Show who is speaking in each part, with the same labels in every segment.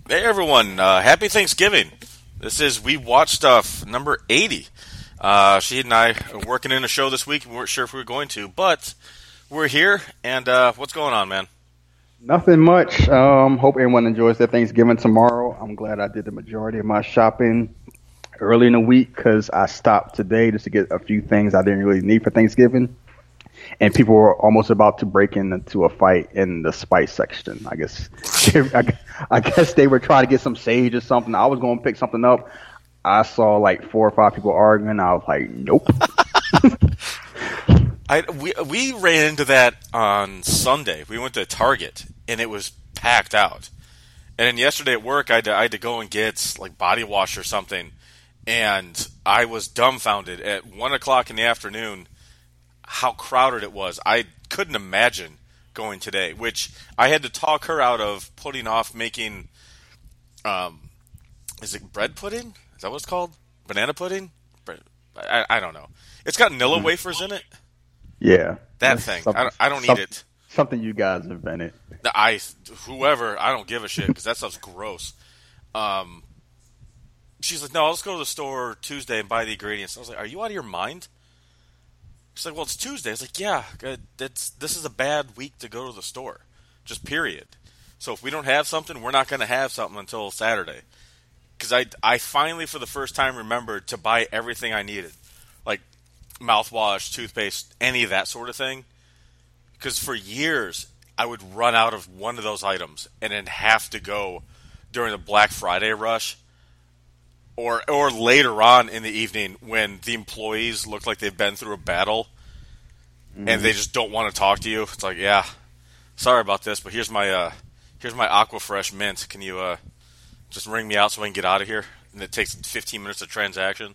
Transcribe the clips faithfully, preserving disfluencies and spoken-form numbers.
Speaker 1: Hey everyone, uh, happy Thanksgiving. This is We Watch Stuff number eighty. Uh, she and I are working in a show this week. We weren't sure if we were going to, but we're here, and uh, what's going on, man?
Speaker 2: Nothing much. Um, hope everyone enjoys their Thanksgiving tomorrow. I'm glad I did the majority of my shopping early in the week because I stopped today just to get a few things I didn't really need for Thanksgiving. And people were almost about to break into a fight in the spice section. I guess I, I guess they were trying to get some sage or something. I was going to pick something up. I saw like four or five people arguing. I was like, nope.
Speaker 1: I, we, we ran into that on Sunday. We went to Target, and it was packed out. And then yesterday at work, I had to, I had to go and get like body wash or something. And I was dumbfounded at one o'clock in the afternoon how crowded it was. I couldn't imagine going today, which I had to talk her out of putting off making, um, is it bread pudding? Is that what it's called? Banana pudding? Bread, I, I don't know. It's got Nilla wafers in it.
Speaker 2: Yeah.
Speaker 1: That thing. I don't, I don't eat it.
Speaker 2: Something you guys invented.
Speaker 1: I, whoever, I don't give a shit because that stuff's gross. Um, she's like, no, let's go to the store Tuesday and buy the ingredients. I was like, are you out of your mind? She's like, well, it's Tuesday. I was like, yeah, that's, this is a bad week to go to the store. Just period. So if we don't have something, we're not going to have something until Saturday. Because I, I finally, for the first time, remembered to buy everything I needed. Like mouthwash, toothpaste, any of that sort of thing. Because for years, I would run out of one of those items and then have to go during the Black Friday rush. Or or later on in the evening when the employees look like they've been through a battle mm. and they just don't want to talk to you. It's like, yeah, sorry about this, but here's my uh, here's my Aquafresh mint. Can you uh, just ring me out so I can get out of here? And it takes fifteen minutes of transaction.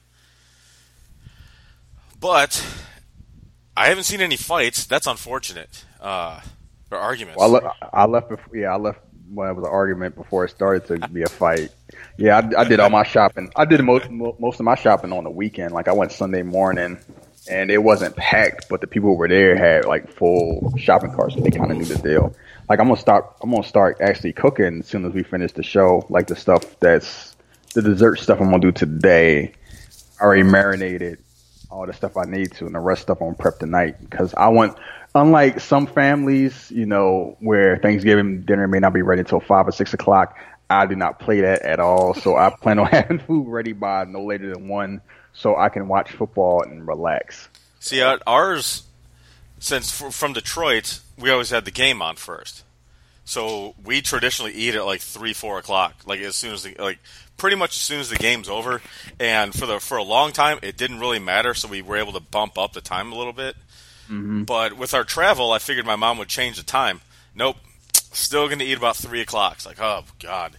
Speaker 1: But I haven't seen any fights. That's unfortunate. Uh, or arguments.
Speaker 2: Well, I, le- I left before. Yeah, I left when it was an argument before it started to be a fight. Yeah, I, I did all my shopping. I did most most of my shopping on the weekend. Like I went Sunday morning, and it wasn't packed, but the people who were there had like full shopping carts, so they kind of knew the deal. Like I'm gonna start. I'm gonna start actually cooking as soon as we finish the show. Like the stuff that's the dessert stuff I'm gonna do today. I already marinated all the stuff I need to, and the rest stuff I'm gonna prep tonight because I want. Unlike some families, you know, where Thanksgiving dinner may not be ready until five or six o'clock, I do not play that at all. So I plan on having food ready by no later than one, so I can watch football and relax.
Speaker 1: See, ours, since from Detroit, we always had the game on first. So we traditionally eat at like three, four o'clock, like as soon as the like pretty much as soon as the game's over. And for the for a long time, it didn't really matter, so we were able to bump up the time a little bit. Mm-hmm. But with our travel, I figured my mom would change the time. Nope, still going to eat about three o'clock. It's like, oh God.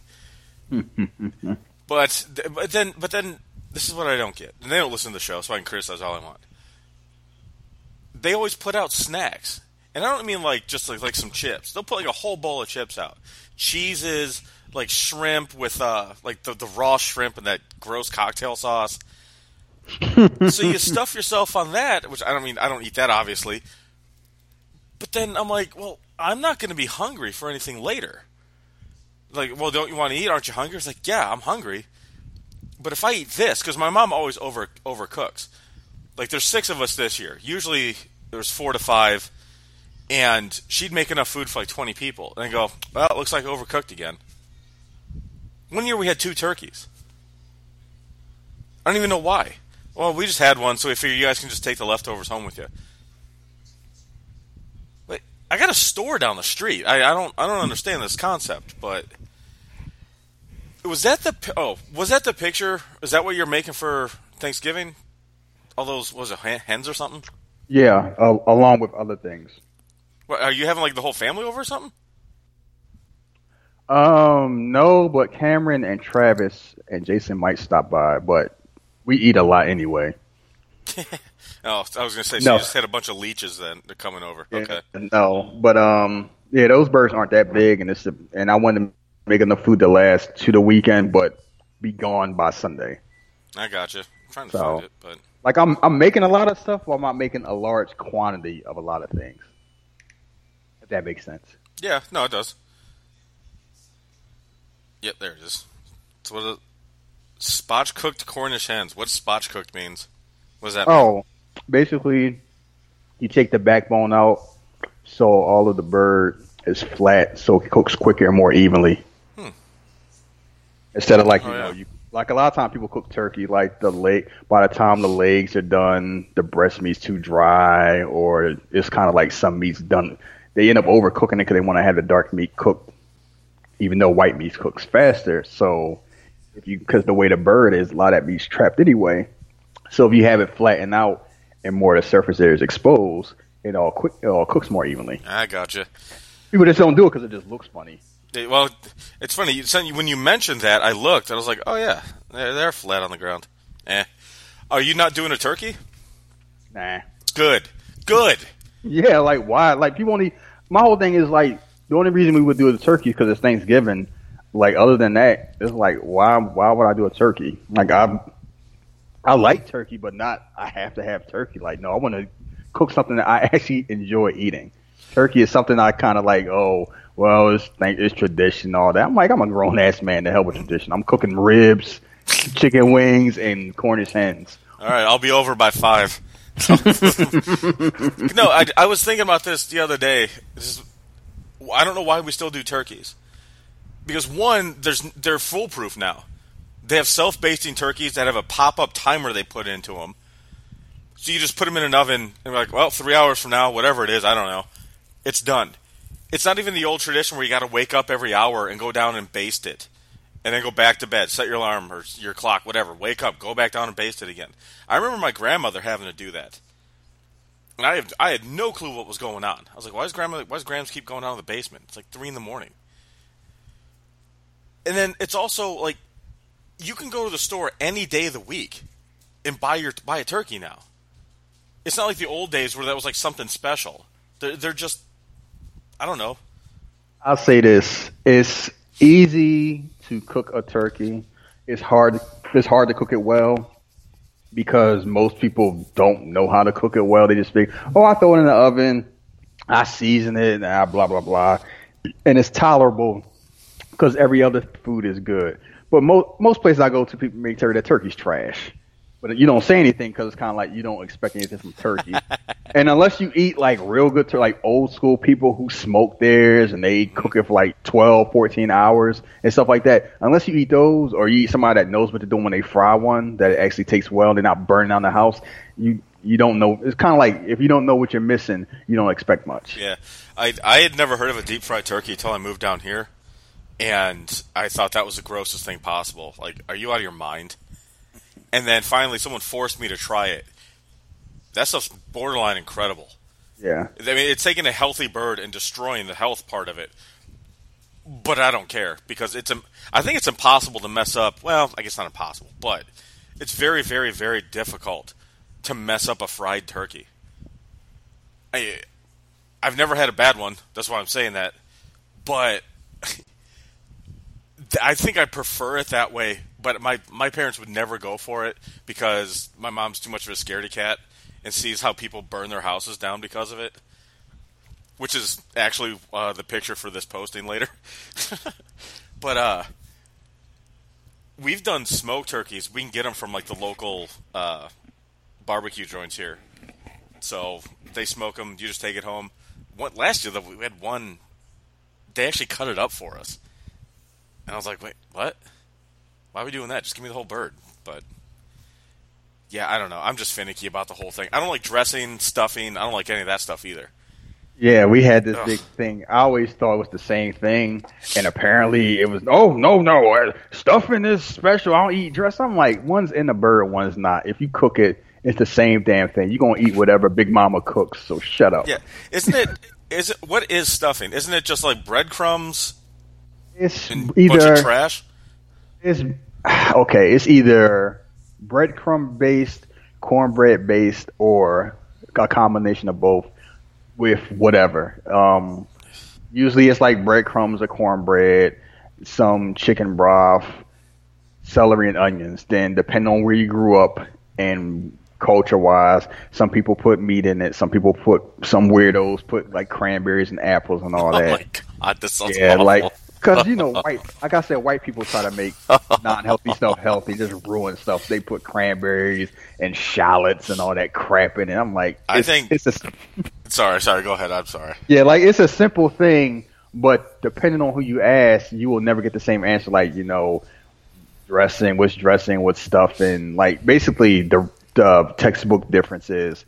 Speaker 1: but but then but then this is what I don't get. And they don't listen to the show, so I can criticize all I want. They always put out snacks, and I don't mean like just like, like some chips. They'll put like a whole bowl of chips out, cheeses, like shrimp with uh like the the raw shrimp and that gross cocktail sauce. So you stuff yourself on that, which I don't mean I don't eat that obviously. But then I'm like, well, I'm not going to be hungry for anything later. Like, well, don't you want to eat? Aren't you hungry? It's like, yeah, I'm hungry. But if I eat this, because my mom always over overcooks. Like, there's six of us this year. Usually there's four to five, and she'd make enough food for like twenty people. And I go, well, it looks like overcooked again. One year we had two turkeys. I don't even know why. Well, we just had one, so we figured you guys can just take the leftovers home with you. But I got a store down the street. I, I don't I don't understand this concept, but was that the oh was that the picture? Is that what you're making for Thanksgiving? All those was it hens or something?
Speaker 2: Yeah, uh, along with other things.
Speaker 1: What, are you having like the whole family over or something?
Speaker 2: Um, no, but Cameron and Travis and Jason might stop by, but. We eat a lot anyway.
Speaker 1: oh, I was going to say, so
Speaker 2: no.
Speaker 1: you just had a bunch of leeches then they're coming over.
Speaker 2: Yeah,
Speaker 1: okay.
Speaker 2: No, but um, yeah, those birds aren't that big, and it's a, and I want to make enough food to last to the weekend, but be gone by Sunday.
Speaker 1: I got you. I'm trying to
Speaker 2: so,
Speaker 1: find it, but
Speaker 2: like I'm I'm making a lot of stuff, while I'm not making a large quantity of a lot of things. If that makes sense.
Speaker 1: Yeah, no, it does. Yep, there it is. It's what a spatch cooked Cornish hens. What spatch cooked means? What does that mean?
Speaker 2: Oh, basically, you take the backbone out, so all of the bird is flat, so it cooks quicker and more evenly.
Speaker 1: Hmm.
Speaker 2: Instead of like you
Speaker 1: Oh,
Speaker 2: know,
Speaker 1: yeah.
Speaker 2: you like a lot of times people cook turkey like the leg. By the time the legs are done, the breast meat's too dry, or it's kind of like some meat's done. They end up overcooking it because they want to have the dark meat cooked, even though white meat cooks faster. So if you because the way the bird is, a lot of that meat's trapped anyway. So if you have it flattened out and more of the surface area is exposed, it all quick it all cooks more evenly.
Speaker 1: I gotcha.
Speaker 2: People just don't do it because it just looks funny.
Speaker 1: It- well, it's funny. You, so when you mentioned that, I looked and I was like, oh, yeah, they're, they're flat on the ground. Eh. Are you not doing a turkey?
Speaker 2: Nah.
Speaker 1: Good. Good.
Speaker 2: Yeah, like why? Like people only. My whole thing is like the only reason we would do a turkey because it's Thanksgiving. Like other than that, it's like why? Why would I do a turkey? Like I, I like turkey, but not. I have to have turkey. Like no, I want to cook something that I actually enjoy eating. Turkey is something I kind of like. Oh, well, it's it's tradition, all that. I'm like I'm a grown ass man. To hell with tradition. I'm cooking ribs, chicken wings, and Cornish hens.
Speaker 1: All right, I'll be over by five. No, I, I was thinking about this the other day. This is, I don't know why we still do turkeys. Because one, there's they're foolproof now. They have self-basting turkeys that have a pop-up timer they put into them. So you just put them in an oven and you're like, well, three hours from now, whatever it is, I don't know, it's done. It's not even the old tradition where you got to wake up every hour and go down and baste it. And then go back to bed, set your alarm or your clock, whatever. Wake up, go back down and baste it again. I remember my grandmother having to do that. And I have, I had no clue what was going on. I was like, why does grandma, why does Grams keep going down to the basement? It's like three in the morning. And then it's also like, you can go to the store any day of the week and buy your buy a turkey now. It's not like the old days where that was like something special. They're, they're just, I don't know.
Speaker 2: I'll say this: it's easy to cook a turkey. It's hard. It's hard to cook it well because most people don't know how to cook it well. They just think, "Oh, I throw it in the oven, I season it, and I blah blah blah," and it's tolerable because every other food is good. But most most places I go to, people make turkey. That turkey's trash. But you don't say anything because it's kind of like you don't expect anything from turkey. And unless you eat like real good, tur- like old school people who smoke theirs and they cook it for like twelve, fourteen hours and stuff like that, unless you eat those or you eat somebody that knows what to do when they fry one, that it actually tastes well, they're not burning down the house, you you don't know. It's kind of like if you don't know what you're missing, you don't expect much.
Speaker 1: Yeah. I, I had never heard of a deep fried turkey until I moved down here. And I thought that was the grossest thing possible. Like, are you out of your mind? And then finally someone forced me to try it. That stuff's borderline incredible.
Speaker 2: Yeah.
Speaker 1: I mean, it's taking a healthy bird and destroying the health part of it. But I don't care because it's I think it's impossible to mess up. Well, I guess not impossible, but it's very, very, very difficult to mess up a fried turkey. I, I've never had a bad one. That's why I'm saying that. But I think I prefer it that way. But my my parents would never go for it because my mom's too much of a scaredy cat and sees how people burn their houses down because of it. Which is actually uh, the picture for this posting later. But uh, we've done smoked turkeys. We can get them from like the local uh, barbecue joints here. So they smoke them. You just take it home. One, last year we had one. They actually cut it up for us, and I was like, "Wait, what? Why are we doing that? Just give me the whole bird." But yeah, I don't know. I'm just finicky about the whole thing. I don't like dressing, stuffing. I don't like any of that stuff either.
Speaker 2: Yeah, we had this
Speaker 1: Ugh.
Speaker 2: big thing. I always thought it was the same thing, and apparently it was. Oh no, no, uh, stuffing is special. I don't eat dress. I'm like, one's in the bird, one's not. If you cook it, it's the same damn thing. You're gonna eat whatever Big Mama cooks. So shut up.
Speaker 1: Yeah, isn't it? Is it? What is stuffing? Isn't it just like breadcrumbs
Speaker 2: It's
Speaker 1: and a bunch
Speaker 2: either
Speaker 1: of trash?
Speaker 2: it's okay. It's either breadcrumb based, cornbread based, or a combination of both with whatever. Um, usually it's like breadcrumbs or cornbread, some chicken broth, celery and onions. Then depending on where you grew up and culture wise, some people put meat in it. Some people put some weirdos put like cranberries and apples and all
Speaker 1: Oh
Speaker 2: that.
Speaker 1: my god, this sounds
Speaker 2: Yeah,
Speaker 1: awful.
Speaker 2: like Because, you know, white, like I said, white people try to make non-healthy stuff healthy, just ruin stuff. They put cranberries and shallots and all that crap in it. I'm like,
Speaker 1: I
Speaker 2: it's,
Speaker 1: think.
Speaker 2: it's a,
Speaker 1: sorry, sorry. Go ahead. I'm sorry.
Speaker 2: yeah, like it's a simple thing, but depending on who you ask, you will never get the same answer. Like, you know, dressing, what's dressing, what's stuffing. Like, basically, the, the textbook difference is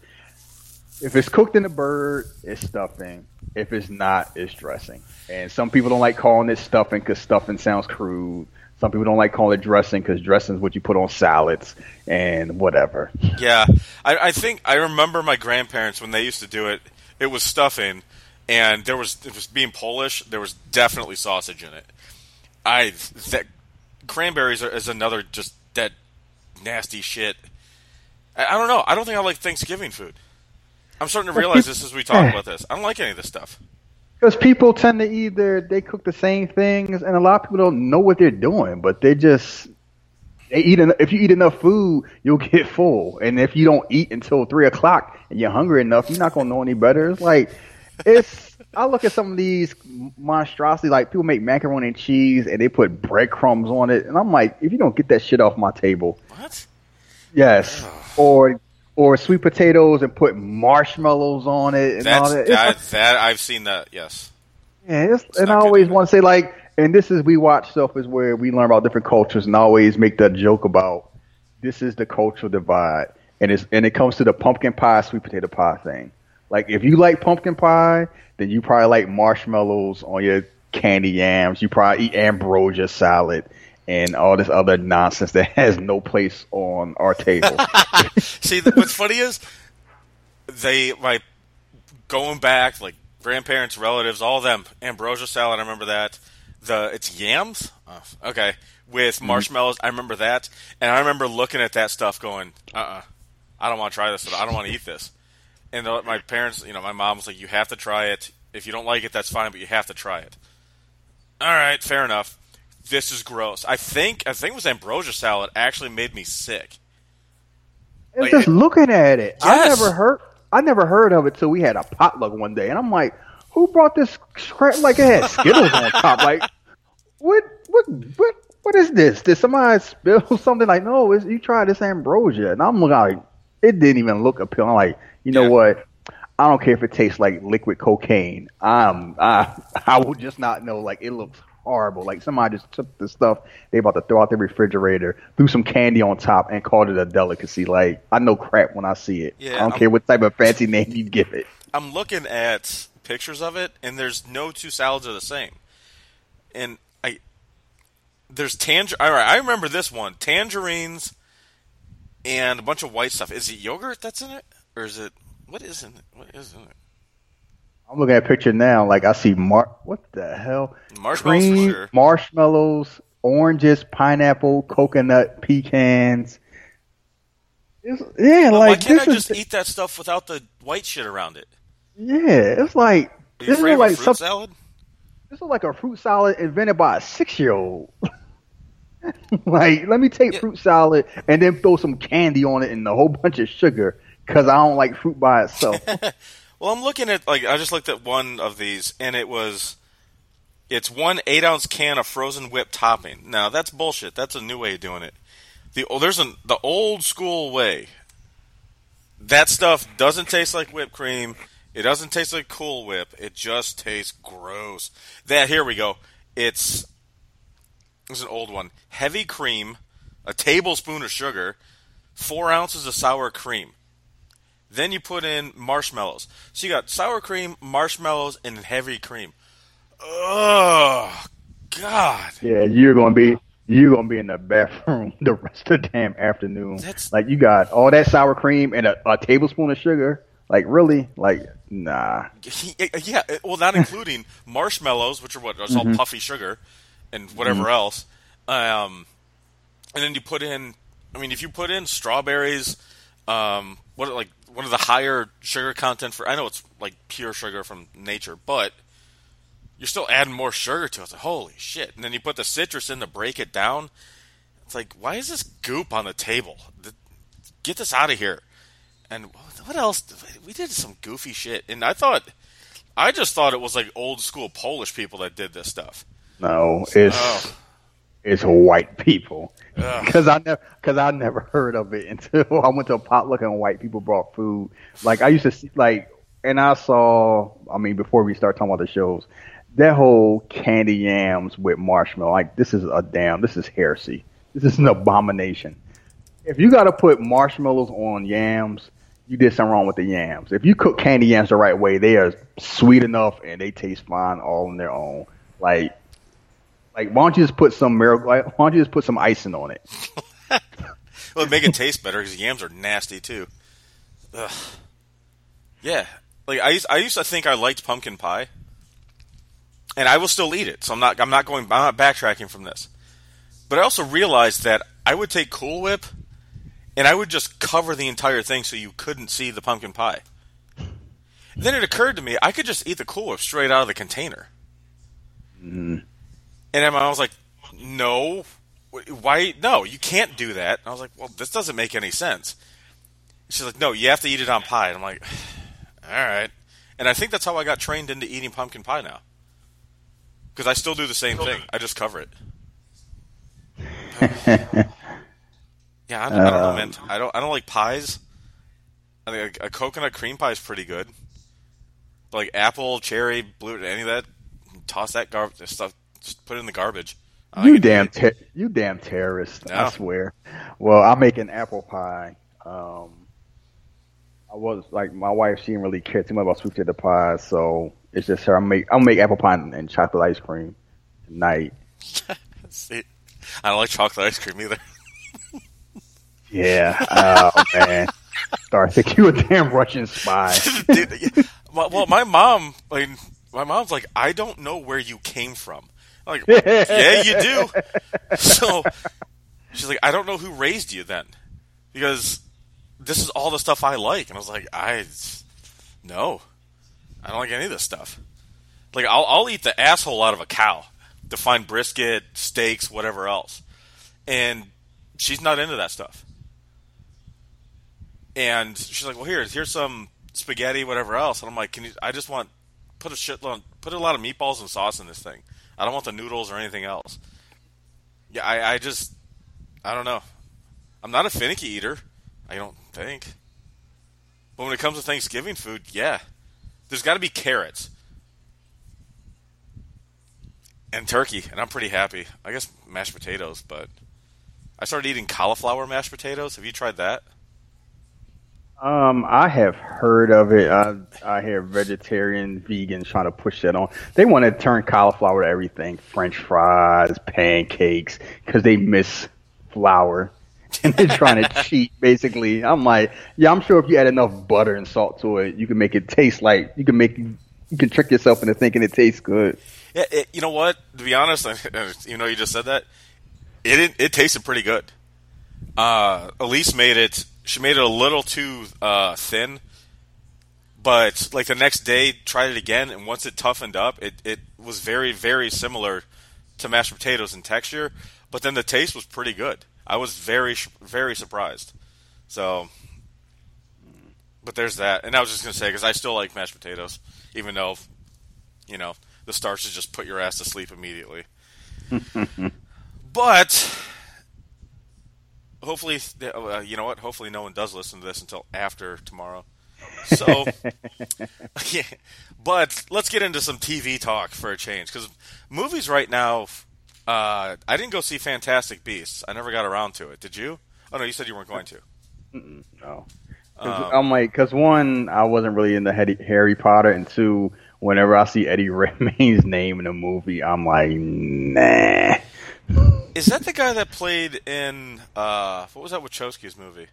Speaker 2: if it's cooked in a bird, it's stuffing. If it's not, it's dressing. And some people don't like calling it stuffing because stuffing sounds crude. Some people don't like calling it dressing because dressing is what you put on salads and whatever.
Speaker 1: Yeah, I, I think I remember my grandparents when they used to do it. It was stuffing, and there was it was being Polish. There was definitely sausage in it. I that cranberries are, is another just that nasty shit. I, I don't know. I don't think I like Thanksgiving food. I'm starting to realize this as we talk about this. I don't like any of this stuff.
Speaker 2: Because people tend to either they cook the same things, and a lot of people don't know what they're doing, but they just they eat. En- if you eat enough food, you'll get full, and if you don't eat until three o'clock and you're hungry enough, you're not gonna know any better. It's like it's. I look at some of these monstrosities, like people make macaroni and cheese, and they put breadcrumbs on it, and I'm like, if you don't get that shit off my table,
Speaker 1: what?
Speaker 2: Yes, or. Or sweet potatoes and put marshmallows on it and
Speaker 1: That's,
Speaker 2: all that.
Speaker 1: that,
Speaker 2: like,
Speaker 1: that. I've seen that, yes.
Speaker 2: Yeah, it's,
Speaker 1: It's
Speaker 2: and I
Speaker 1: not
Speaker 2: always
Speaker 1: good.
Speaker 2: want to say, like, and this is, we watch stuff is where we learn about different cultures and I always make that joke about this is the cultural divide. And it's, and it comes to the pumpkin pie, sweet potato pie thing. Like, if you like pumpkin pie, then you probably like marshmallows on your candy yams. You probably eat ambrosia salad and all this other nonsense that has no place on our table.
Speaker 1: See, what's funny is they like going back, like grandparents, relatives, all of them. Ambrosia salad, I remember that. The it's yams, oh, okay, with marshmallows. I remember that, and I remember looking at that stuff, going, "Uh, uh I don't want to try this. I don't want to eat this." And the, my parents, you know, my mom was like, "You have to try it. If you don't like it, that's fine, but you have to try it." All right, fair enough. This is gross. I think I think it was ambrosia salad actually made me sick.
Speaker 2: And
Speaker 1: Like,
Speaker 2: just
Speaker 1: it-
Speaker 2: looking at it, I
Speaker 1: Yes.
Speaker 2: never heard. I never heard of it till we had a potluck one day, and I'm like, "Who brought this crap?" Like it had Skittles on top. Like, what? What? What? What is this? Did somebody spill something? Like, no, it's, you tried this ambrosia, and I'm like, it didn't even look appealing. I'm like, you know
Speaker 1: Yeah.
Speaker 2: what? I don't care if it tastes like liquid cocaine. I'm, I, I will just not know. Like, it looks horrible. Like somebody just took the stuff they about to throw out the refrigerator, threw some candy on top, and called it a delicacy. Like, I know crap when I see it.
Speaker 1: Yeah,
Speaker 2: I don't
Speaker 1: I'm-
Speaker 2: care what type of fancy name you give it.
Speaker 1: I'm looking at pictures of it, and there's no two salads are the same. And I there's tanger. All right, I remember this one: tangerines and a bunch of white stuff. Is it yogurt that's in it, or is it what is in it? What is in it?
Speaker 2: I'm looking at a picture now. Like, I see mar. What the hell?
Speaker 1: Marshmallows for
Speaker 2: Cream,
Speaker 1: sure.
Speaker 2: marshmallows, oranges, pineapple, coconut, pecans. It's, yeah,
Speaker 1: Well,
Speaker 2: like
Speaker 1: why can't
Speaker 2: this
Speaker 1: I
Speaker 2: is.
Speaker 1: just eat that stuff without the white shit around it?
Speaker 2: Yeah, it's like
Speaker 1: Are you
Speaker 2: this is
Speaker 1: afraid of
Speaker 2: like
Speaker 1: a fruit
Speaker 2: some,
Speaker 1: salad?
Speaker 2: this is like a fruit salad invented by a six year old. Like, let me take
Speaker 1: Yeah.
Speaker 2: fruit salad and then throw some candy on it and a whole bunch of sugar because I don't like fruit by itself.
Speaker 1: Well, I'm looking at like I just looked at one of these, and it was it's one eight ounce can of frozen whipped topping. Now that's bullshit. That's a new way of doing it. The oh, there's an the old school way. That stuff doesn't taste like whipped cream. It doesn't taste like Cool Whip. It just tastes gross. That here we go. It's this is an old one. Heavy cream, a tablespoon of sugar, four ounces of sour cream. Then you put in marshmallows. So you got sour cream, marshmallows, and heavy cream. Oh, God.
Speaker 2: Yeah, you're gonna be you're gonna be in the bathroom the rest of the damn afternoon.
Speaker 1: That's-
Speaker 2: Like, you got all that sour cream and a, a tablespoon of sugar. Like, really? Like, nah.
Speaker 1: Yeah, well, not including marshmallows, which are what? It's all puffy sugar and whatever else. Um, and then you put in, I mean, if you put in strawberries, um, what are, like one of the higher sugar content for, I know it's like pure sugar from nature, but you're still adding more sugar to it. It's like, holy shit. And then you put the citrus in to break it down. It's like, why is this goop on the table? Th- Get this out of here. And what else? We did some goofy shit. And I thought, I just thought it was like old school Polish people that did this stuff.
Speaker 2: No, it's
Speaker 1: Oh.
Speaker 2: it's white people.
Speaker 1: Ugh.
Speaker 2: Because I never, because I never heard of it until I went to a potluck and white people brought food. Like I used to see, like, and I saw. I mean, before we start talking about the shows, that whole candy yams with marshmallow. Like this is a damn. This is heresy. This is an abomination. If you got to put marshmallows on yams, you did something wrong with the yams. If you cook candy yams the right way, they are sweet enough and they taste fine all on their own. Like. Like, why don't you just put some miracle? Why don't you just put some icing on it?
Speaker 1: Well, it'd make it taste better because yams are nasty too. Ugh. Yeah, like I used, I used to think I liked pumpkin pie, and I will still eat it. So I'm not, I'm not going, I'm not backtracking from this. But I also realized that I would take Cool Whip, and I would just cover the entire thing so you couldn't see the pumpkin pie. Then it occurred to me I could just eat the Cool Whip straight out of the container.
Speaker 2: Mm.
Speaker 1: And then I was like, no, why? No, you can't do that. And I was like, well, this doesn't make any sense. She's like, no, you have to eat it on pie. And I'm like, all right. And I think that's how I got trained into eating pumpkin pie now. Because I still do the same thing. I just cover it. Yeah, I don't, I don't know, man. I don't, I don't like pies. I think a, a coconut cream pie is pretty good. But like apple, cherry, blue, any of that, toss that garbage stuff. Just put it in the garbage.
Speaker 2: You damn, ter- you damn terrorist! No. I swear. Well, I make an apple pie. Um, I was like, my wife, she didn't really care too much about sweet potato pie, so it's just her. I make, I'll make apple pie and, and chocolate ice cream tonight.
Speaker 1: See, I don't like chocolate ice cream either.
Speaker 2: Yeah. Oh man. Sorry, I think you a damn Russian spy.
Speaker 1: Dude, yeah. Well, my mom, like, my mom's like, I don't know where you came from. I'm like, well, yeah, you do. So she's like, I don't know who raised you then, because this is all the stuff I like. And I was like, I no, I don't like any of this stuff. Like, I'll I'll eat the asshole out of a cow to find brisket, steaks, whatever else, and she's not into that stuff. And she's like, well, here, here's some spaghetti, whatever else. And I'm like, can you? I just want put a shitload, put a lot of meatballs and sauce in this thing. I don't want the noodles or anything else. Yeah, I, I just, I don't know. I'm not a finicky eater, I don't think. But when it comes to Thanksgiving food, yeah. There's got to be carrots. And turkey, and I'm pretty happy. I guess mashed potatoes, but I started eating cauliflower mashed potatoes. Have you tried that?
Speaker 2: Um, I have heard of it. I I hear vegetarian, vegans trying to push that on. They want to turn cauliflower to everything: French fries, pancakes, because they miss flour, and they're trying to cheat. Basically, I'm like, yeah, I'm sure if you add enough butter and salt to it, you can make it taste like you can make you can trick yourself into thinking it tastes good.
Speaker 1: Yeah, it, you know what? To be honest, you know, you just said that it it, it tasted pretty good. Uh, Elise made it. She made it a little too uh, thin, but like the next day, tried it again, and once it toughened up, it, it was very, very similar to mashed potatoes in texture, but then the taste was pretty good. I was very, very surprised. So, but there's that. And I was just going to say, because I still like mashed potatoes, even though, you know, the starches just put your ass to sleep immediately. But hopefully, uh, you know what? Hopefully no one does listen to this until after tomorrow. So, yeah. But let's get into some T V talk for a change. Because movies right now, uh, I didn't go see Fantastic Beasts. I never got around to it. Did you? Oh, no, you said you weren't going to.
Speaker 2: Mm-mm, no.
Speaker 1: Um,
Speaker 2: I'm like, because one, I wasn't really into Harry Potter, and two, whenever I see Eddie Redmayne's name in a movie, I'm like, nah.
Speaker 1: Is that the guy that played in, uh, what was that Wachowski's movie?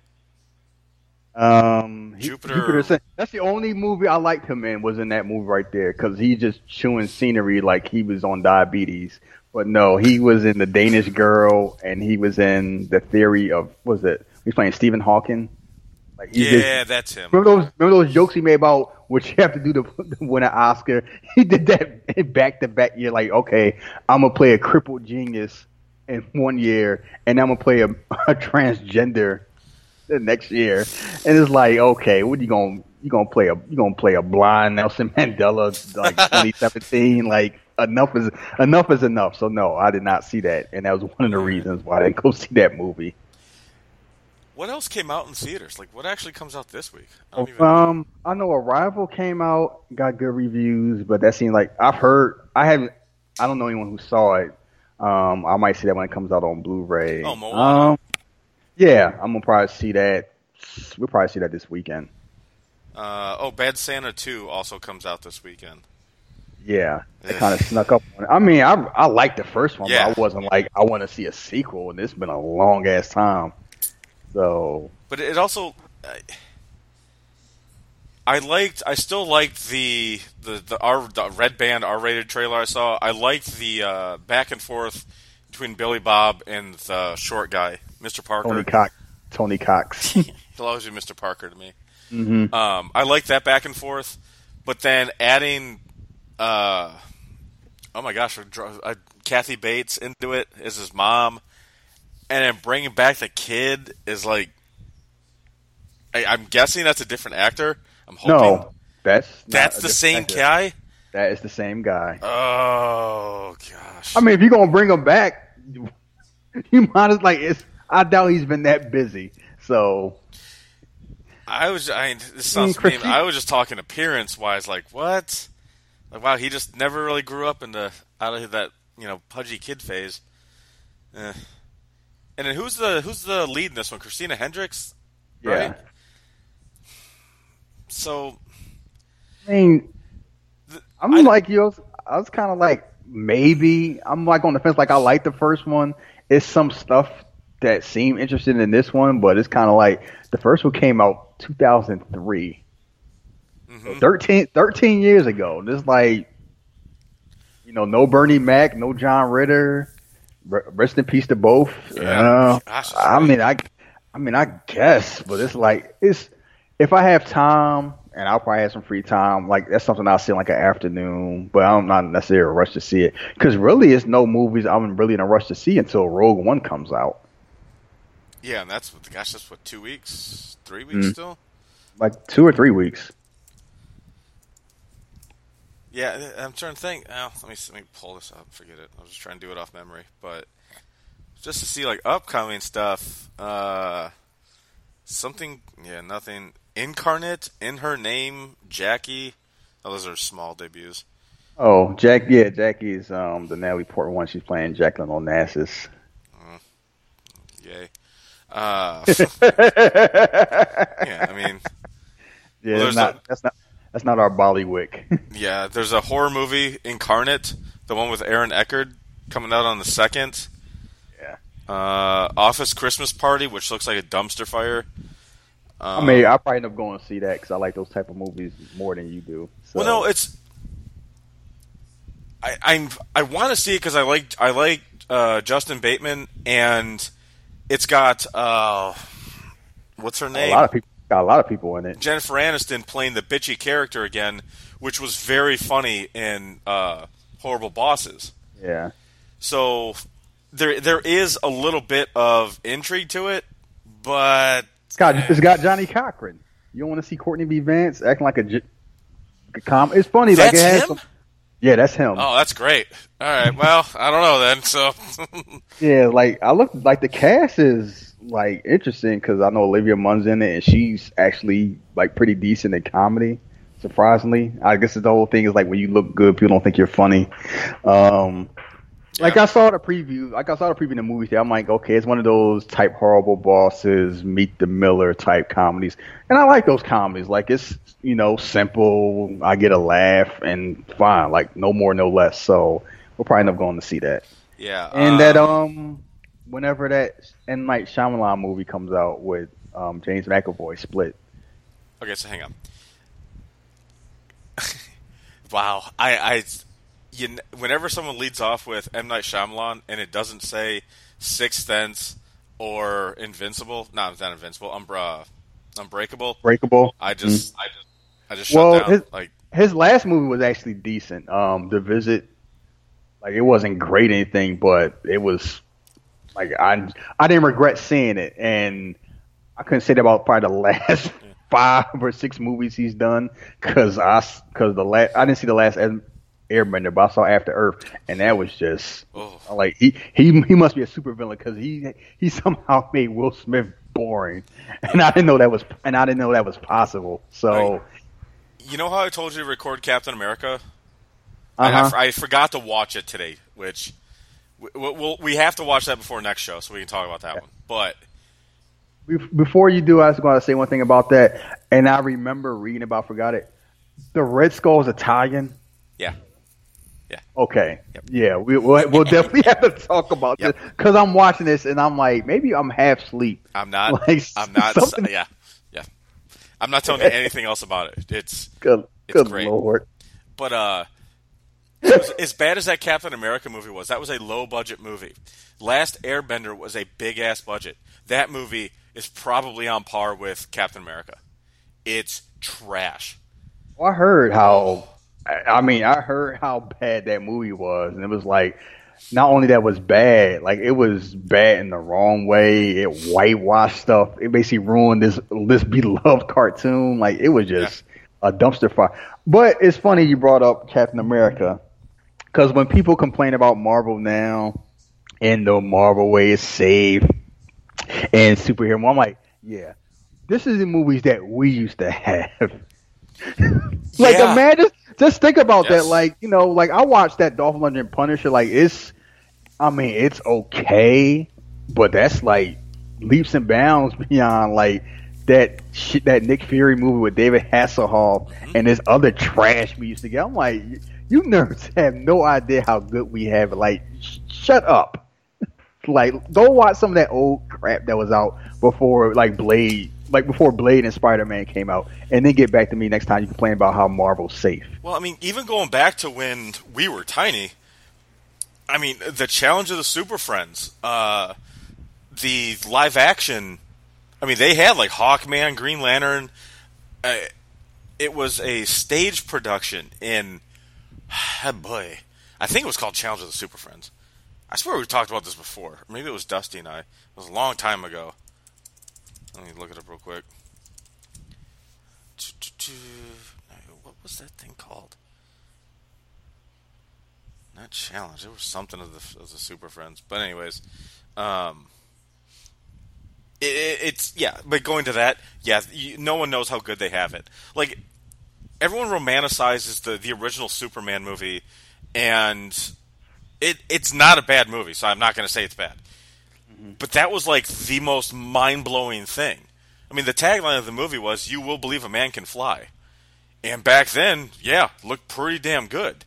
Speaker 2: Um,
Speaker 1: Jupiter.
Speaker 2: Jupiter. That's the only movie I liked him in, was in that movie right there, because he's just chewing scenery like he was on diabetes. But no, he was in The Danish Girl, and he was in The Theory of, what was it? He's playing Stephen Hawking. Like,
Speaker 1: yeah,
Speaker 2: just,
Speaker 1: that's him.
Speaker 2: Remember those? Remember those jokes he made about what you have to do to, to win an Oscar? He did that back to back. You're like, okay, I'm gonna play a crippled genius in one year, and I'm gonna play a, a transgender the next year. And it's like, okay, what are you gonna you gonna play a you gonna play a blind Nelson Mandela like twenty seventeen? Like, enough is enough is enough. So no, I did not see that, and that was one of the reasons why I didn't go see that movie.
Speaker 1: What else came out in theaters? Like, what actually comes out this week? I don't even
Speaker 2: Um,
Speaker 1: know.
Speaker 2: I know Arrival came out, got good reviews, but that seemed like I've heard. I haven't. I don't know anyone who saw it. Um, I might see that when it comes out on Blu-ray.
Speaker 1: Oh, Moana.
Speaker 2: Um, yeah, I'm gonna probably see that. We'll probably see that this weekend.
Speaker 1: Uh, oh, Bad Santa two also comes out this weekend.
Speaker 2: Yeah, it kind of snuck up on it. I mean, I I liked the first one,
Speaker 1: Yeah.
Speaker 2: but I wasn't like I want to see a sequel, and it's been a long ass time. So,
Speaker 1: But it also, I, I liked, I still liked the the the, R, the Red Band R-rated trailer I saw. I liked the uh, back and forth between Billy Bob and the short guy, Mister Parker.
Speaker 2: Tony Cox. Tony Cox.
Speaker 1: He'll always be Mister Parker to me.
Speaker 2: Mm-hmm.
Speaker 1: Um, I like that back and forth, but then adding, uh, oh my gosh, uh, Kathy Bates into it as his mom, and then bringing back the kid is like, I, I'm guessing that's a different actor. I'm hoping
Speaker 2: No, that's not
Speaker 1: that's
Speaker 2: a
Speaker 1: the
Speaker 2: different
Speaker 1: same
Speaker 2: actor.
Speaker 1: guy.
Speaker 2: That is the same guy.
Speaker 1: Oh gosh.
Speaker 2: I mean, if you're gonna bring him back, you, you might as like. It's. I doubt he's been that busy. So
Speaker 1: I was. I this sounds
Speaker 2: I mean,
Speaker 1: mean.
Speaker 2: Christine-
Speaker 1: I was just talking appearance wise. Like what? Like wow, he just never really grew up into out of that you know pudgy kid phase. Eh. And then who's the who's the lead in this one? Christina Hendricks, right?
Speaker 2: yeah.
Speaker 1: So
Speaker 2: I mean,
Speaker 1: the,
Speaker 2: I'm
Speaker 1: I-
Speaker 2: like you. I was, I was kind of like maybe. I'm like on the fence. Like I like the first one. It's some stuff that seem interesting in this one, but it's kind of like the first one came out two thousand three.
Speaker 1: mhm.
Speaker 2: thirteen, thirteen years ago. This like, you know, no Bernie Mac, no John Ritter. R- Rest in peace to both.
Speaker 1: Yeah.
Speaker 2: Uh,
Speaker 1: Gosh, that's
Speaker 2: I
Speaker 1: right.
Speaker 2: mean, I, I mean, I guess, but it's like it's if I have time and I'll probably have some free time. Like that's something I'll see in like an afternoon, but I'm not necessarily in a rush to see it because really, it's no movies I'm really in a rush to see until Rogue One comes out.
Speaker 1: Yeah, and that's what gosh, that's what two weeks, three weeks
Speaker 2: Mm.
Speaker 1: still.
Speaker 2: Like two or three weeks.
Speaker 1: Yeah, I'm trying to think. Oh, let me let me pull this up. Forget it. I was just trying to do it off memory, but just to see like upcoming stuff. Uh, something. Yeah, nothing. Incarnate, In Her Name, Jackie. Oh, those are small debuts.
Speaker 2: Oh, Jack, yeah, Jackie's um the Natalie Portman one. She's playing Jacqueline Onassis.
Speaker 1: Yay. Uh, yeah, I mean,
Speaker 2: Yeah,
Speaker 1: Well,
Speaker 2: that's
Speaker 1: there's
Speaker 2: not
Speaker 1: a-
Speaker 2: that's not that's not our Bollywick.
Speaker 1: yeah. There's a horror movie, Incarnate, the one with Aaron Eckhart, coming out on the second.
Speaker 2: Yeah.
Speaker 1: Uh, Office Christmas Party, which looks like a dumpster fire. Um,
Speaker 2: I mean, I probably end up going to see that because I like those type of movies more than you do. So.
Speaker 1: Well, no, it's. I I'm I want to see it because I like I like uh, Justin Bateman, and it's got uh, what's her
Speaker 2: a
Speaker 1: name?
Speaker 2: lot of people got a lot of people in it.
Speaker 1: Jennifer Aniston playing the bitchy character again, which was very funny in uh, Horrible Bosses.
Speaker 2: Yeah.
Speaker 1: So there there is a little bit of intrigue to it, but
Speaker 2: It's got it's got Johnny Cochran. You don't want to see Courtney B. Vance acting like a, j- a com. It's funny. like
Speaker 1: That's
Speaker 2: it has
Speaker 1: him?
Speaker 2: Some, yeah, that's him.
Speaker 1: oh, that's great. All right, well, I don't know then. So
Speaker 2: Yeah, like I look like the cast is like interesting because I know Olivia Munn's in it and she's actually like pretty decent in comedy. Surprisingly, I guess the whole thing is like when you look good, people don't think you're funny. Um, like
Speaker 1: Yeah.
Speaker 2: I saw the preview, like I saw the preview in the movie. I'm like, okay, it's one of those type Horrible Bosses, Meet the Miller type comedies, and I like those comedies. Like it's you know simple, I get a laugh and fine, like no more, no less. So we'll probably end up going to see that.
Speaker 1: yeah,
Speaker 2: And that um, whenever that M. Night Shyamalan movie comes out with um James McAvoy, Split.
Speaker 1: Okay, so hang on. Wow, I, I, you, kn- whenever someone leads off with M. Night Shyamalan and it doesn't say Sixth Sense or Invincible, no, it's not Invincible, Umbra, Unbreakable,
Speaker 2: Breakable.
Speaker 1: I just, I just, I just
Speaker 2: Well,
Speaker 1: shut down.
Speaker 2: his-
Speaker 1: like,
Speaker 2: His last movie was actually decent. Um, The Visit, like it wasn't great anything, but it was like I I didn't regret seeing it, and I couldn't say that about probably the last five or six movies he's done because I because the last I didn't see the last M, Airbender, but I saw After Earth, and that was just
Speaker 1: Oh.
Speaker 2: like he he he must be a super villain because he he somehow made Will Smith boring, and I didn't know that was and I didn't know that was possible. So,
Speaker 1: Right. You know how I told you to record Captain America?
Speaker 2: uh-huh.
Speaker 1: I, I, I forgot to watch it today, which we, we'll, we have to watch that before next show so we can talk about that one. But
Speaker 2: Before you do, I was going to say one thing about that, and I remember reading about, forgot it. The Red Skull is Italian.
Speaker 1: yeah, yeah,
Speaker 2: Okay,
Speaker 1: Yep.
Speaker 2: yeah, we, we'll, we'll definitely have to talk about
Speaker 1: Yep.
Speaker 2: this because I'm watching this and I'm like, maybe I'm half asleep.
Speaker 1: I'm not.
Speaker 2: Like,
Speaker 1: I'm not.
Speaker 2: something-
Speaker 1: Yeah, yeah. I'm not telling you anything else about it. It's
Speaker 2: Good,
Speaker 1: It's
Speaker 2: good
Speaker 1: great.
Speaker 2: lord.
Speaker 1: but uh, it was, as bad as that Captain America movie was, that was a low budget movie. Last Airbender was a big ass budget. That movie is probably on par with Captain America. It's trash.
Speaker 2: Well, I heard how. I I mean, I heard how bad that movie was, and it was like, not only that was bad, like it was bad in the wrong way. It whitewashed stuff. It basically ruined this this beloved cartoon. Like it was just a dumpster fire. But it's funny you brought up Captain America because when people complain about Marvel now, and the Marvel way is safe and superhero, I'm like, yeah, this is the movies that we used to have. Like
Speaker 1: Yeah.
Speaker 2: imagine, just think about
Speaker 1: Yes.
Speaker 2: that. Like you know, like I watched that Dolph Lundgren Punisher. Like it's, I mean, it's okay, but that's like leaps and bounds beyond like that shit, that Nick Fury movie with David Hasselhoff
Speaker 1: Mm-hmm.
Speaker 2: and this other trash we used to get. I'm like, you nerds have no idea how good we have it. Like, sh- shut up. Like, go watch some of that old crap that was out before, like Blade, like before Blade and Spider Man came out, and then get back to me next time you complain about how Marvel's safe.
Speaker 1: Well, I mean, even going back to when we were tiny, I mean, the Challenge of the Super Friends, uh, the live action, I mean, they had like Hawkman, Green Lantern. Uh, it was a stage production in, oh boy, I think it was called Challenge of the Super Friends. I swear we talked about this before. Maybe it was Dusty and I. It was a long time ago. Let me look it up real quick. What was that thing called? Not Challenge. There was something of the of the Super Friends. But anyways, um, it, it, it's yeah. But going to that, yeah, you, no one knows how good they have it. Like everyone romanticizes the the original Superman movie, and it it's not a bad movie. So I'm not going to say it's bad. But that was like the most mind-blowing thing. I mean, the tagline of the movie was, "You will believe a man can fly." And back then, yeah, looked pretty damn good.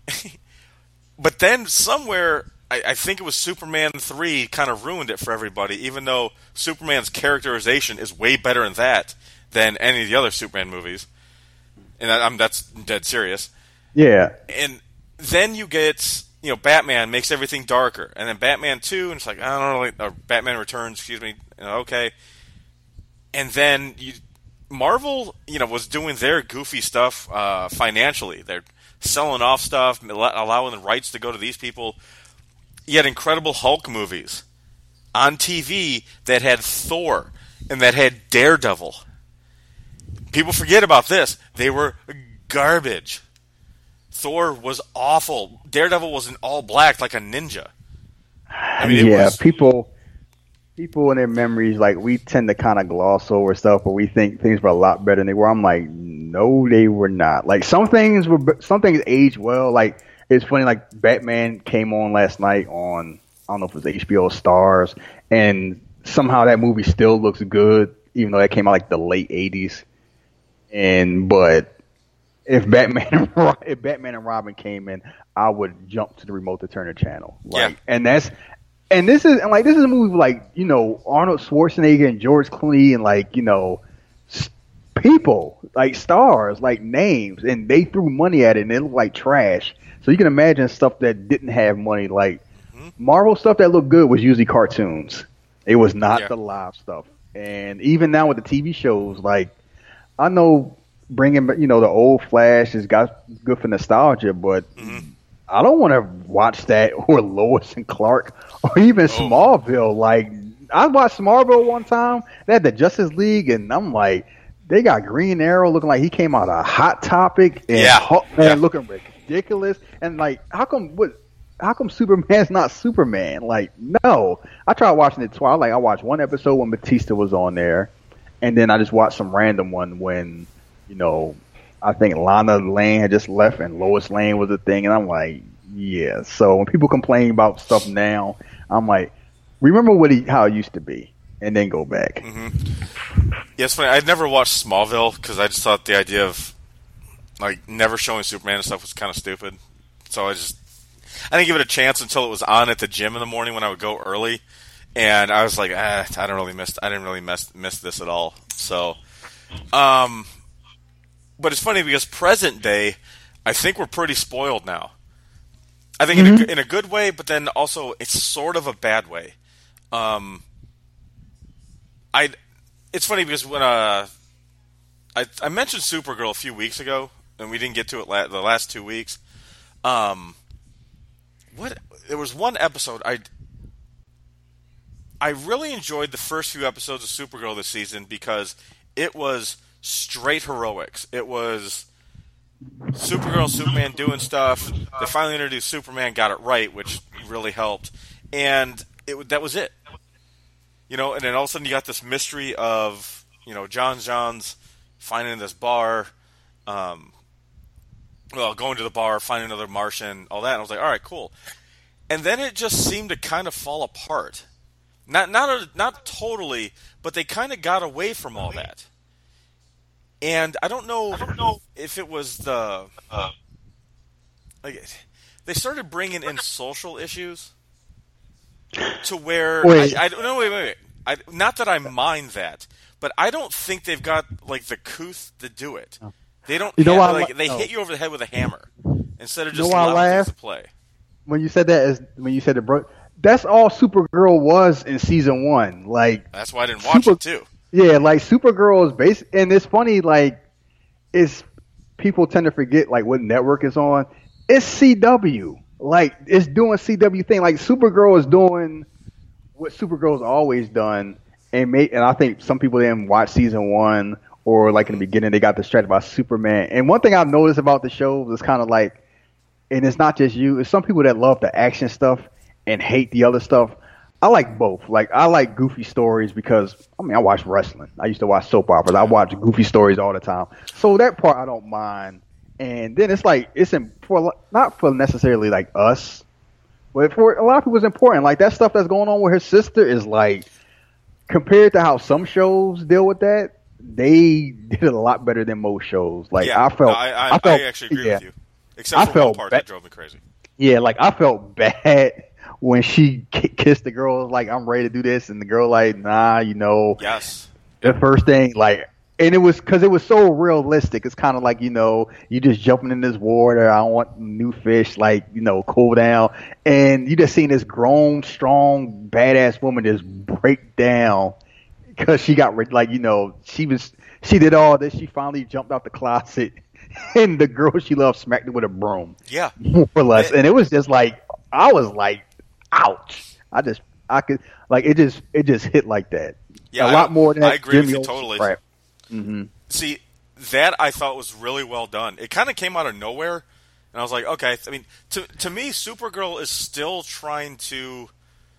Speaker 1: But then somewhere, I, I think it was Superman three kind of ruined it for everybody, even though Superman's characterization is way better in that than any of the other Superman movies. And I, I'm, that's dead serious.
Speaker 2: Yeah.
Speaker 1: And then you get, you know, Batman makes everything darker. And then Batman two, and it's like, I don't know, like, or Batman Returns, excuse me, you know, okay. And then you, Marvel, you know, was doing their goofy stuff uh, financially. They're selling off stuff, allowing the rights to go to these people. You had Incredible Hulk movies on T V that had Thor and that had Daredevil. People forget about this. They were garbage. Thor was awful. Daredevil was in all black like a ninja. I mean, it
Speaker 2: yeah,
Speaker 1: was,
Speaker 2: people, people in their memories, like we tend to kind of gloss over stuff, but we think things were a lot better than they were. I'm like, no, they were not. Like some things were, some things aged well. Like it's funny, like Batman came on last night on, I don't know if it was H B O Stars, and somehow that movie still looks good, even though that came out like the late eighties. And but if Batman and Ro- if Batman and Robin came in, I would jump to the remote to turn the channel. Like,
Speaker 1: Yeah.
Speaker 2: and that's and this is and like this is a movie with, like, you know, Arnold Schwarzenegger and George Clooney and like, you know, s- people like stars, like names, and they threw money at it and it looked like trash. So you can imagine stuff that didn't have money, like
Speaker 1: Mhm.
Speaker 2: Marvel stuff that looked good was usually cartoons. It was not
Speaker 1: Yeah.
Speaker 2: the live stuff. And even now with the T V shows, like I know bringing, you know, the old Flash has got good for nostalgia, but
Speaker 1: Mhm.
Speaker 2: I don't want to watch that or Lois and Clark or even
Speaker 1: Oh.
Speaker 2: Smallville. Like I watched Smallville one time. They had the Justice League, and I'm like, they got Green Arrow looking like he came out of Hot Topic, and
Speaker 1: Yeah.
Speaker 2: Hulk,
Speaker 1: Yeah.
Speaker 2: man, looking ridiculous. And like, how come what? How come Superman's not Superman? Like, no. I tried watching it twice. Like, I watched one episode when Batista was on there, and then I just watched some random one when, you know, I think Lana Lane had just left and Lois Lane was a thing, and I'm like, yeah. So when people complain about stuff now, I'm like, remember what he, how it used to be, and then go back.
Speaker 1: Mm-hmm. Yeah, it's funny. I'd never watched Smallville because I just thought the idea of like never showing Superman and stuff was kind of stupid. So I just I didn't give it a chance until it was on at the gym in the morning when I would go early, and I was like, ah, I don't really miss I didn't really miss miss this at all. So, um, but it's funny because present day, I think we're pretty spoiled now. I think mm-hmm. in a, in a good way, but then also it's sort of a bad way. Um, I it's funny because when uh, I I mentioned Supergirl a few weeks ago, and we didn't get to it la- the last two weeks. Um, what there was one episode I I really enjoyed the first few episodes of Supergirl this season because it was straight heroics. It was Supergirl and Superman doing stuff. They finally introduced Superman, got it right, which really helped, and it that was it. You know, and then all of a sudden you got this mystery of, you know, John Johns finding this bar, um, well, going to the bar, finding another Martian, all that. And I was like, all right, cool. And then it just seemed to kind of fall apart. Not not not totally, but they kind of got away from all that. And I don't know, I don't know if it was the uh, like they started bringing in social issues to where
Speaker 2: wait.
Speaker 1: I, I don't know. Wait, wait, wait. I, not that I mind that, but I don't think they've got like the couth to do it. They don't.
Speaker 2: You know
Speaker 1: have,
Speaker 2: why?
Speaker 1: Like, they
Speaker 2: no.
Speaker 1: hit you over the head with a hammer instead of just
Speaker 2: you know
Speaker 1: allowing things to play.
Speaker 2: When you said that, is when you said the bro, that's all Supergirl was in season one. Like
Speaker 1: that's why I didn't watch
Speaker 2: Super,
Speaker 1: it too.
Speaker 2: Yeah, like Supergirl is base, and it's funny. Like, it's people tend to forget like what network is on. It's C W. Like, it's doing C W thing. Like, Supergirl is doing what Supergirl's always done, and may, and I think some people didn't watch season one, or like in the beginning they got distracted by Superman. And one thing I've noticed about the show is kind of like, and it's not just you, it's some people that love the action stuff and hate the other stuff. I like both. Like, I like goofy stories because, I mean, I watch wrestling. I used to watch soap operas. I watch goofy stories all the time. So that part I don't mind. And then it's like, it's in, for not for necessarily like us, but for a lot of people it's important. Like, that stuff that's going on with her sister is like, compared to how some shows deal with that, they did it a lot better than most shows. Like,
Speaker 1: yeah,
Speaker 2: I felt,
Speaker 1: I, I,
Speaker 2: I felt,
Speaker 1: I actually agree
Speaker 2: yeah.
Speaker 1: with you. Except
Speaker 2: I
Speaker 1: for
Speaker 2: felt
Speaker 1: one part
Speaker 2: ba-
Speaker 1: that drove me crazy.
Speaker 2: Yeah, like, I felt bad when she kissed the girl, like, I'm ready to do this, and the girl like, nah, you know.
Speaker 1: Yes.
Speaker 2: The first thing, like, and it was because it was so realistic. It's kind of like, you know, you just jumping in this water. I don't want new fish, like, you know, cool down. And you just seen this grown, strong, badass woman just break down because she got, like, you know, she was, she did all this. She finally jumped out the closet, and the girl she loved smacked her with a broom.
Speaker 1: Yeah.
Speaker 2: More or less. And it was just like, I was like, ouch. I just, I could, like, it just, it just hit like that.
Speaker 1: Yeah,
Speaker 2: a
Speaker 1: I,
Speaker 2: lot more than
Speaker 1: I agree
Speaker 2: Jimmy
Speaker 1: with you
Speaker 2: Olsen
Speaker 1: totally.
Speaker 2: crap. Mm-hmm.
Speaker 1: See, that I thought was really well done. It kind of came out of nowhere, and I was like, okay. I mean, to to me, Supergirl is still trying to.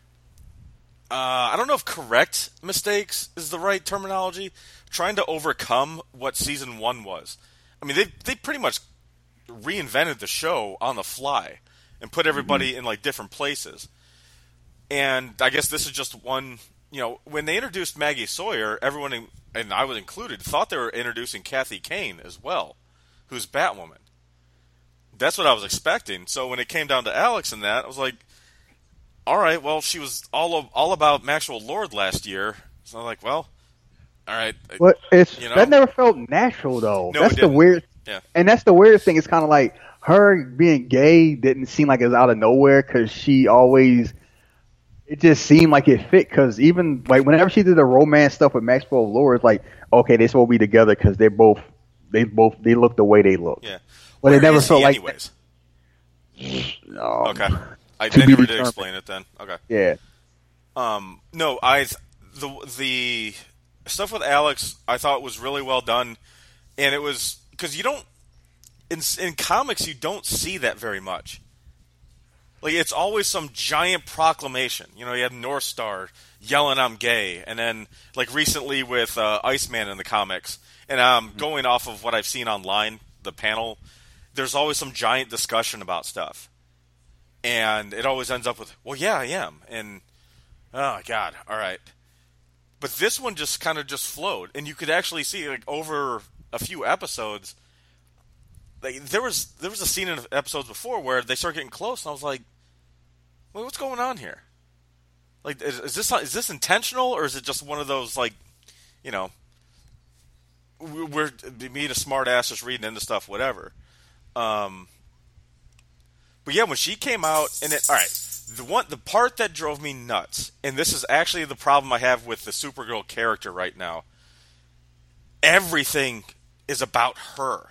Speaker 1: Uh, I don't know if correct mistakes is the right terminology. Trying to overcome what season one was. I mean, they they pretty much reinvented the show on the fly and put everybody mm-hmm. in like different places. And I guess this is just one. You know, when they introduced Maggie Sawyer, everyone, and I was included, thought they were introducing Kathy Kane as well, who's Batwoman. That's what I was expecting. So when it came down to Alex and that, I was like, all right, well, she was all of, all about Maxwell Lord last year. So I was like, well, all right.
Speaker 2: But it's,
Speaker 1: you know?
Speaker 2: that never felt natural, though.
Speaker 1: No,
Speaker 2: that's
Speaker 1: it
Speaker 2: the
Speaker 1: didn't.
Speaker 2: weird,
Speaker 1: yeah.
Speaker 2: And that's the weird thing. It's kind of like her being gay didn't seem like it was out of nowhere because she always. It just seemed like it fit because even like whenever she did the romance stuff with Maxwell Lord, it's like, okay, they're supposed to be together because they're both they both they look the way they look.
Speaker 1: Yeah,
Speaker 2: but
Speaker 1: Where
Speaker 2: it never
Speaker 1: is
Speaker 2: felt
Speaker 1: he
Speaker 2: like.
Speaker 1: Anyways,
Speaker 2: Um,
Speaker 1: okay, I
Speaker 2: to
Speaker 1: they
Speaker 2: be
Speaker 1: never did
Speaker 2: determined.
Speaker 1: explain it then. Okay,
Speaker 2: Yeah.
Speaker 1: Um, no, I the the stuff with Alex I thought was really well done, and it was because you don't in in comics you don't see that very much. Like, it's always some giant proclamation. You know, you have North Star yelling, "I'm gay," and then, like, recently with uh, Iceman in the comics, and um, going off of what I've seen online, the panel, there's always some giant discussion about stuff. And it always ends up with, well, yeah, I am. And, oh, my God, all right. But this one just kind of just flowed. And you could actually see, like, over a few episodes, like, there was there was a scene in episodes before where they start getting close, and I was like, wait, what's going on here? Like, is, is this is this intentional, or is it just one of those, like, you know, we're me and a smart ass just reading into stuff, whatever. Um, but yeah, when she came out, and it, all right, the one the part that drove me nuts, and this is actually the problem I have with the Supergirl character right now. Everything is about her.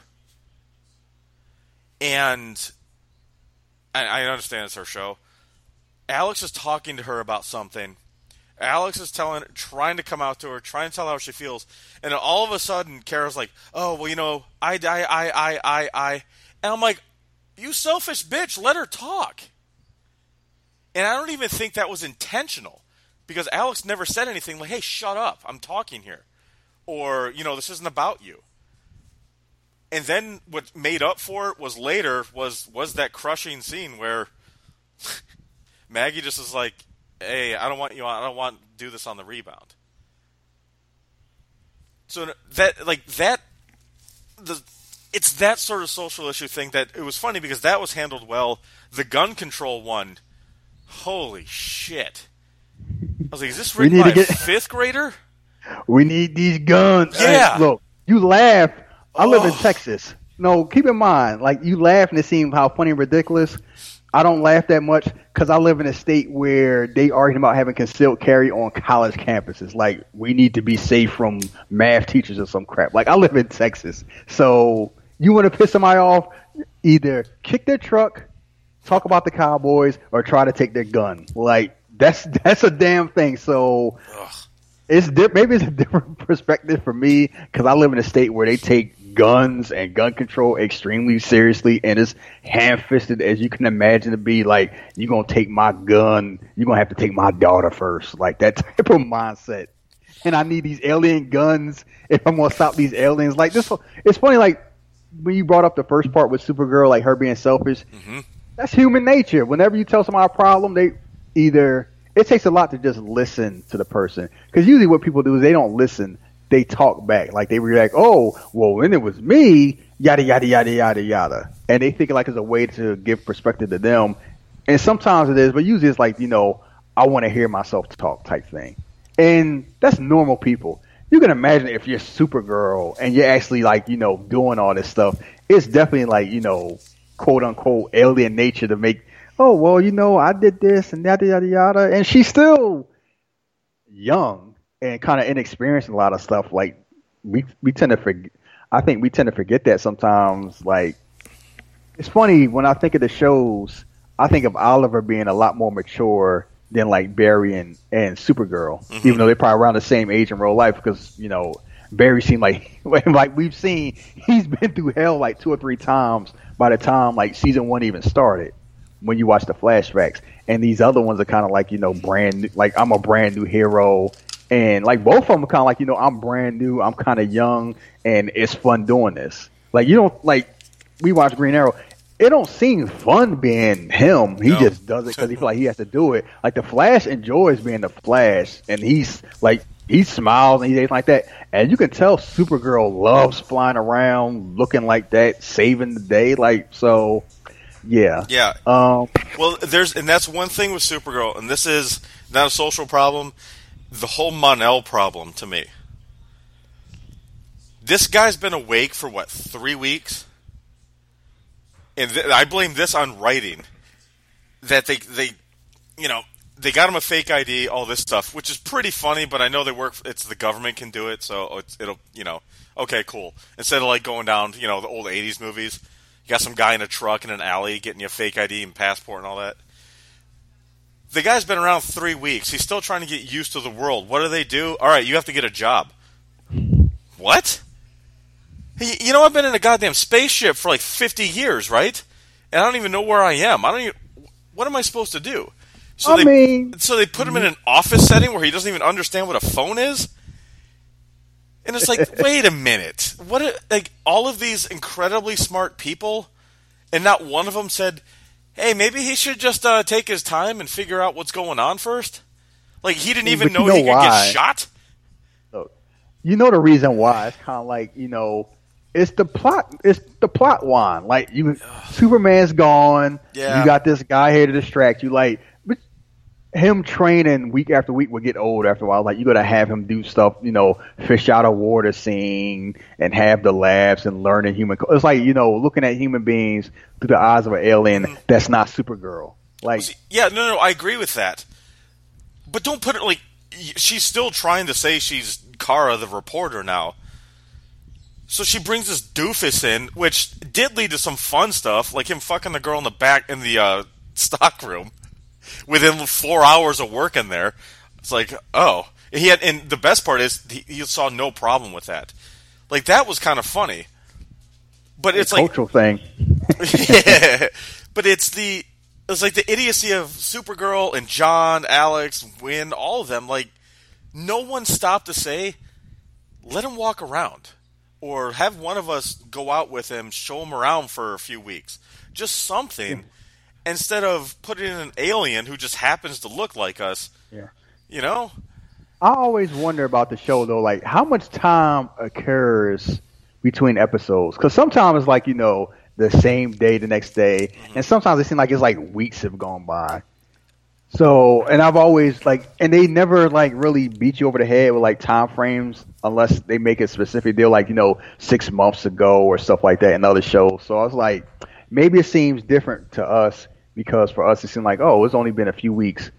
Speaker 1: And I, I understand it's her show. Alex is talking to her about something. Alex is telling, trying to come out to her, trying to tell her how she feels, and then all of a sudden, Kara's like, "Oh, well, you know, I, I, I, I, I, I," and I'm like, "You selfish bitch, let her talk." And I don't even think that was intentional, because Alex never said anything like, "Hey, shut up, I'm talking here," or, you know, "This isn't about you." And then what made up for it was later was was that crushing scene where Maggie just is like, "Hey, I don't want you on, I don't want to do this on the rebound." So that like that the it's that sort of social issue thing that it was funny because that was handled well. The gun control one, holy shit. I was like, is this written by get, a fifth grader?
Speaker 2: We need these guns.
Speaker 1: Yeah.
Speaker 2: Hey, look, you laugh. I live in Texas. No, keep in mind, like, you laugh and it seems how funny and ridiculous. I don't laugh that much because I live in a state where they arguing about having concealed carry on college campuses. Like, we need to be safe from math teachers or some crap. Like, I live in Texas. So you want to piss somebody off, either kick their truck, talk about the Cowboys, or try to take their gun. Like, that's that's a damn thing. So Ugh. it's di- maybe it's a different perspective for me because I live in a state where they take guns and gun control extremely seriously, and it's ham-fisted as you can imagine to be. Like, you're going to take my gun, you're going to have to take my daughter first. Like, that type of mindset. And I need these alien guns if I'm going to stop these aliens. Like, this, it's funny, like, when you brought up the first part with Supergirl, like her being selfish, mm-hmm. that's human nature. Whenever you tell somebody a problem, they either, it takes a lot to just listen to the person. Because usually what people do is they don't listen. They talk back. Like, they react, "Oh, well, when it was me, yada, yada, yada, yada, yada." And they think it like it's a way to give perspective to them. And sometimes it is, but usually it's like, you know, I want to hear myself talk type thing. And that's normal people. You can imagine if you're Supergirl and you're actually, like, you know, doing all this stuff, it's definitely like, you know, quote unquote alien nature to make, "Oh, well, you know, I did this and yada, yada, yada." And she's still young and kind of inexperienced in a lot of stuff. Like, we we tend to forget. I think we tend to forget that sometimes. Like, it's funny when I think of the shows. I think of Oliver being a lot more mature than like Barry and, and Supergirl, mm-hmm. even though they're probably around the same age in real life. Because, you know, Barry seemed like like we've seen he's been through hell like two or three times by the time like season one even started. When you watch the flashbacks, and these other ones are kind of like, you know, brand new, like, I'm a brand new hero. And, like, both of them are kind of like, you know, I'm brand new, I'm kind of young, and it's fun doing this. Like, you don't, like, we watch Green Arrow. It don't seem fun being him. He no. just does it because he feel like he has to do it. Like, the Flash enjoys being the Flash, and he's, like, he smiles and he's like that. And you can tell Supergirl loves flying around, looking like that, saving the day. Like, so, yeah.
Speaker 1: Yeah.
Speaker 2: Um,
Speaker 1: well, there's, and that's one thing with Supergirl, and this is not a social problem. The whole Mon-El problem to me. This guy's been awake for, what, three weeks? And th- I blame this on writing. That they, they, you know, they got him a fake I D, all this stuff, which is pretty funny, but I know they work, it's the government can do it, so it's, it'll, you know, okay, cool. Instead of, like, going down, you know, the old eighties movies, you got some guy in a truck in an alley getting you a fake I D and passport and all that. The guy's been around three weeks. He's still trying to get used to the world. What do they do? All right, you have to get a job. What? Hey, you know, I've been in a goddamn spaceship for like fifty years, right? And I don't even know where I am. I don't even. What am I supposed to do? So
Speaker 2: I
Speaker 1: they,
Speaker 2: mean,
Speaker 1: so they put him in an office setting where he doesn't even understand what a phone is. And it's like, wait a minute. What? Are, like all of these incredibly smart people, and not one of them said, "Hey, maybe he should just uh, take his time and figure out what's going on first." Like he didn't even know,
Speaker 2: know
Speaker 1: he could
Speaker 2: why.
Speaker 1: get shot.
Speaker 2: You know the reason why? It's kind of like, you know, it's the plot. It's the plot line. Like you, Superman's gone.
Speaker 1: Yeah.
Speaker 2: You got this guy here to distract you. Like but him training week after week will get old after a while. Like you got to have him do stuff. You know, fish out a water scene and have the labs and learning human. It's like, you know, looking at human beings through the eyes of an alien. Mm-hmm. That's not Supergirl. Like
Speaker 1: yeah, no, no, I agree with that. But don't put it like she's still trying to say she's Kara the reporter now. So she brings this doofus in, which did lead to some fun stuff, like him fucking the girl in the back in the uh, stock room within four hours of work in there. It's like, oh, he had, and the best part is he, he saw no problem with that. Like that was kind of funny, but it's, it's like
Speaker 2: cultural thing.
Speaker 1: Yeah, but it's the it's like the idiocy of Supergirl and John, Alex, Wynn, all of them. Like no one stopped to say, let him walk around. Or have one of us go out with him, show him around for a few weeks. Just something. Yeah. Instead of putting in an alien who just happens to look like us.
Speaker 2: Yeah.
Speaker 1: You know?
Speaker 2: I always wonder about the show, though, like, how much time occurs between episodes? Because sometimes it's like, you know, the same day, the next day. Mm-hmm. And sometimes it seems like it's like weeks have gone by. So, and I've always like, and they never like really beat you over the head with like time frames unless they make it specific. They're like, you know, six months ago or stuff like that in other shows. So I was like, maybe it seems different to us because for us it seemed like, oh, it's only been a few weeks.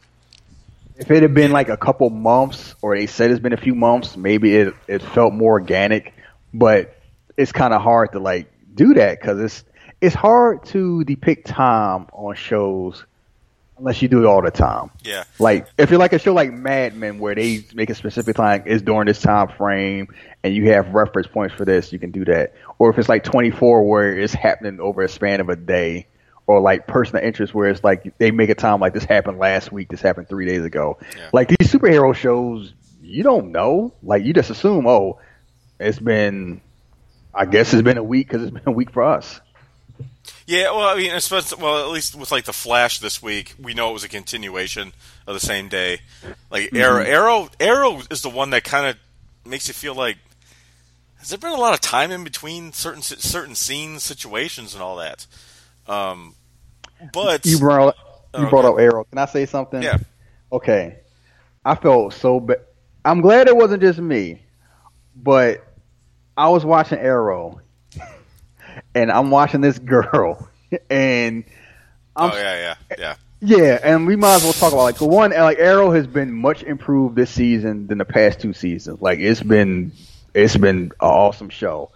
Speaker 2: If it had been like a couple months or they said it's been a few months, maybe it, it felt more organic, but it's kind of hard to like do that because it's, it's hard to depict time on shows unless you do it all the time.
Speaker 1: Yeah.
Speaker 2: Like, if you're like a show like Mad Men where they make a specific time, it's during this time frame, and you have reference points for this, you can do that. Or if it's like twenty-four where it's happening over a span of a day, or like Person of Interest where it's like they make a time like this happened last week, this happened three days ago. Yeah. Like, these superhero shows, you don't know. Like, you just assume, oh, it's been, I guess it's been a week because it's been a week for us.
Speaker 1: Yeah, well, I mean, especially, well, at least with like the Flash this week, we know it was a continuation of the same day. Like mm-hmm. Arrow, Arrow, Arrow is the one that kind of makes you feel like has there been a lot of time in between certain certain scenes, situations, and all that. Um, but
Speaker 2: you brought you
Speaker 1: oh,
Speaker 2: brought
Speaker 1: okay.
Speaker 2: up Arrow. Can I say something?
Speaker 1: Yeah.
Speaker 2: Okay. I felt so bad. I'm glad it wasn't just me, but I was watching Arrow. And I'm watching this girl, and I'm,
Speaker 1: oh yeah, yeah, yeah,
Speaker 2: yeah. And we might as well talk about like the one. Like Arrow has been much improved this season than the past two seasons. Like it's been, it's been an awesome show.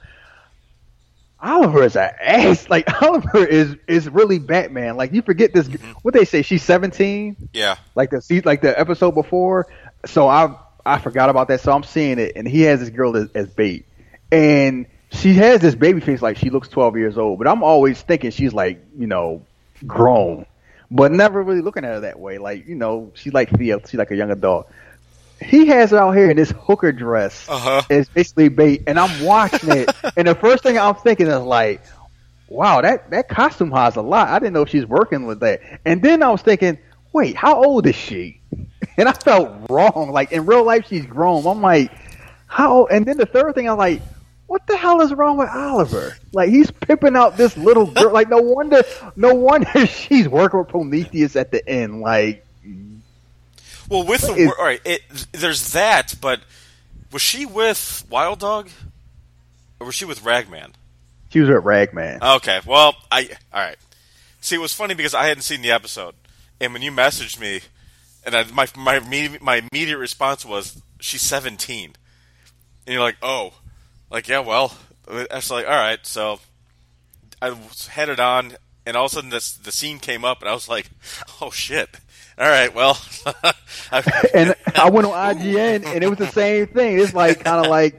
Speaker 2: Oliver is an ass. Like Oliver is is really Batman. Like you forget this. Mm-hmm. What they say? She's seventeen.
Speaker 1: Yeah.
Speaker 2: Like the like the episode before. So I I forgot about that. So I'm seeing it, and he has this girl as, as bait, and she has this baby face like she looks twelve years old, but I'm always thinking she's like, you know, grown, but never really looking at her that way. Like, you know, she's like Thea, she's like a young adult. He has her out here in this hooker dress.
Speaker 1: Uh-huh.
Speaker 2: It's basically bait, and I'm watching it, and the first thing I'm thinking is like, wow, that, that costume has a lot. I didn't know she's working with that. And then I was thinking, wait, how old is she? And I felt wrong. Like, in real life, she's grown. I'm like, how old? And then the third thing, I'm like, what the hell is wrong with Oliver? Like, he's pimping out this little girl. Like, no wonder, no wonder she's working with Prometheus at the end. Like,
Speaker 1: well, with the, all right, it, there's that, but was she with Wild Dog, or was she with Ragman?
Speaker 2: She was with Ragman.
Speaker 1: Okay, well, I all right. See, it was funny because I hadn't seen the episode, and when you messaged me, and I, my my my immediate response was, "She's seventeen," and you're like, "Oh." Like, yeah, well, I was like, all right, so I was headed on, and all of a sudden this, the scene came up, and I was like, oh, shit. All right, well.
Speaker 2: And I went on I G N, and it was the same thing. It's like kind of like,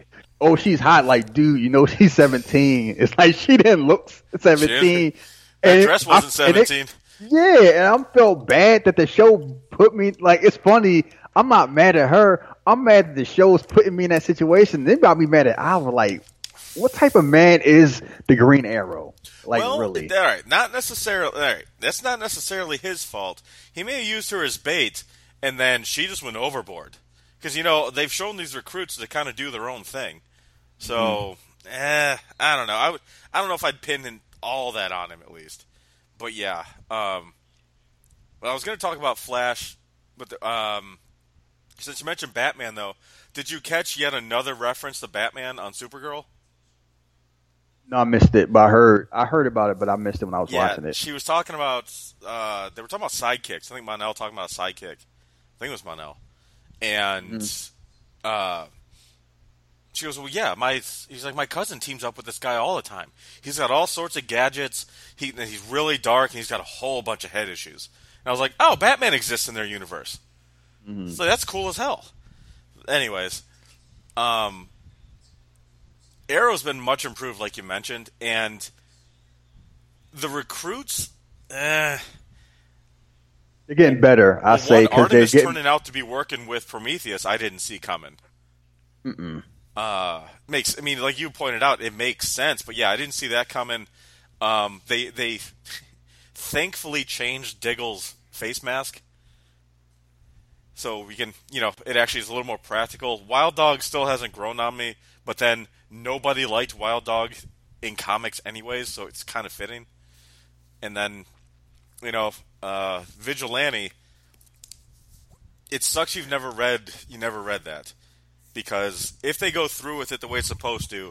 Speaker 2: oh, she's hot. Like, dude, you know she's seventeen. It's like she didn't look seventeen.
Speaker 1: That
Speaker 2: and
Speaker 1: dress wasn't
Speaker 2: I,
Speaker 1: seventeen.
Speaker 2: It, yeah, and I felt bad that the show put me, like, it's funny. I'm not mad at her. I'm mad that the show's putting me in that situation. Then got me mad at Alva. Like, what type of man is the Green Arrow? Like,
Speaker 1: well,
Speaker 2: really?
Speaker 1: All right, not necessarily. All right, that's not necessarily his fault. He may have used her as bait, and then she just went overboard. Because, you know, they've shown these recruits to kind of do their own thing. So, mm. eh, I don't know. I, would, I don't know if I'd pin in all that on him, at least. But, yeah. Um, well, I was going to talk about Flash, but the, um, since you mentioned Batman, though, did you catch yet another reference to Batman on Supergirl?
Speaker 2: No, I missed it, but I heard I heard about it, but I missed it when I was
Speaker 1: yeah,
Speaker 2: watching it.
Speaker 1: She was talking about, uh, they were talking about sidekicks. I think Mon-El talking about a sidekick. I think it was Mon-El. And mm-hmm. uh, she goes, well, yeah, my he's like, my cousin teams up with this guy all the time. He's got all sorts of gadgets. He He's really dark, and he's got a whole bunch of head issues. And I was like, oh, Batman exists in their universe. Mm-hmm. So that's cool as hell. Anyways, um, Arrow's been much improved, like you mentioned, and the recruits, eh.
Speaker 2: They're getting better, I
Speaker 1: well,
Speaker 2: say.
Speaker 1: One, Artemis
Speaker 2: getting...
Speaker 1: turning out to be working with Prometheus, I didn't see coming.
Speaker 2: Mm-mm.
Speaker 1: Uh, makes, I mean, like you pointed out, it makes sense, but yeah, I didn't see that coming. Um, they they thankfully changed Diggle's face mask, so we can, you know, it actually is a little more practical. Wild Dog still hasn't grown on me, but then nobody liked Wild Dog in comics anyways, so it's kind of fitting. And then, you know, uh, Vigilante, it sucks you've never read, you never read that. Because if they go through with it the way it's supposed to,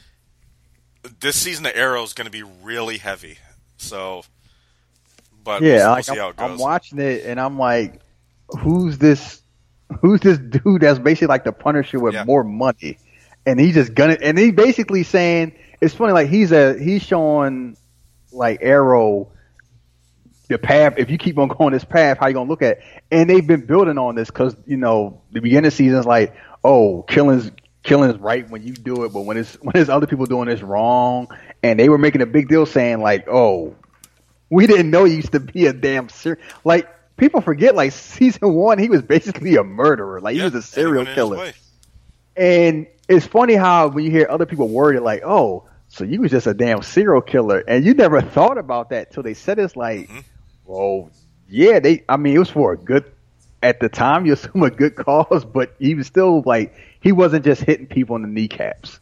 Speaker 1: this season of Arrow is going to be really heavy. So, but
Speaker 2: yeah,
Speaker 1: we'll,
Speaker 2: like
Speaker 1: we'll see how
Speaker 2: I'm,
Speaker 1: it goes.
Speaker 2: I'm watching it and I'm like, who's this? Who's this dude that's basically like the Punisher with yeah. more money? And he's just gonna, and he basically saying, it's funny, like he's a he's showing like Arrow the path. If you keep on going this path, how you gonna look at it? And they've been building on this because, you know, the beginning of the season is like, oh, killing's killing's right when you do it, but when it's when there's other people doing this wrong, and they were making a big deal saying like, oh, we didn't know he used to be a damn ser-. Like, people forget, like season one, he was basically a murderer, like yeah, he was a serial killer. And it's funny how when you hear other people word it like, oh, so you was just a damn serial killer, and you never thought about that till they said it's like, mm-hmm. well, yeah, they. I mean, it was for a good. At the time, you assume a good cause, but he was still like, he wasn't just hitting people in the kneecaps.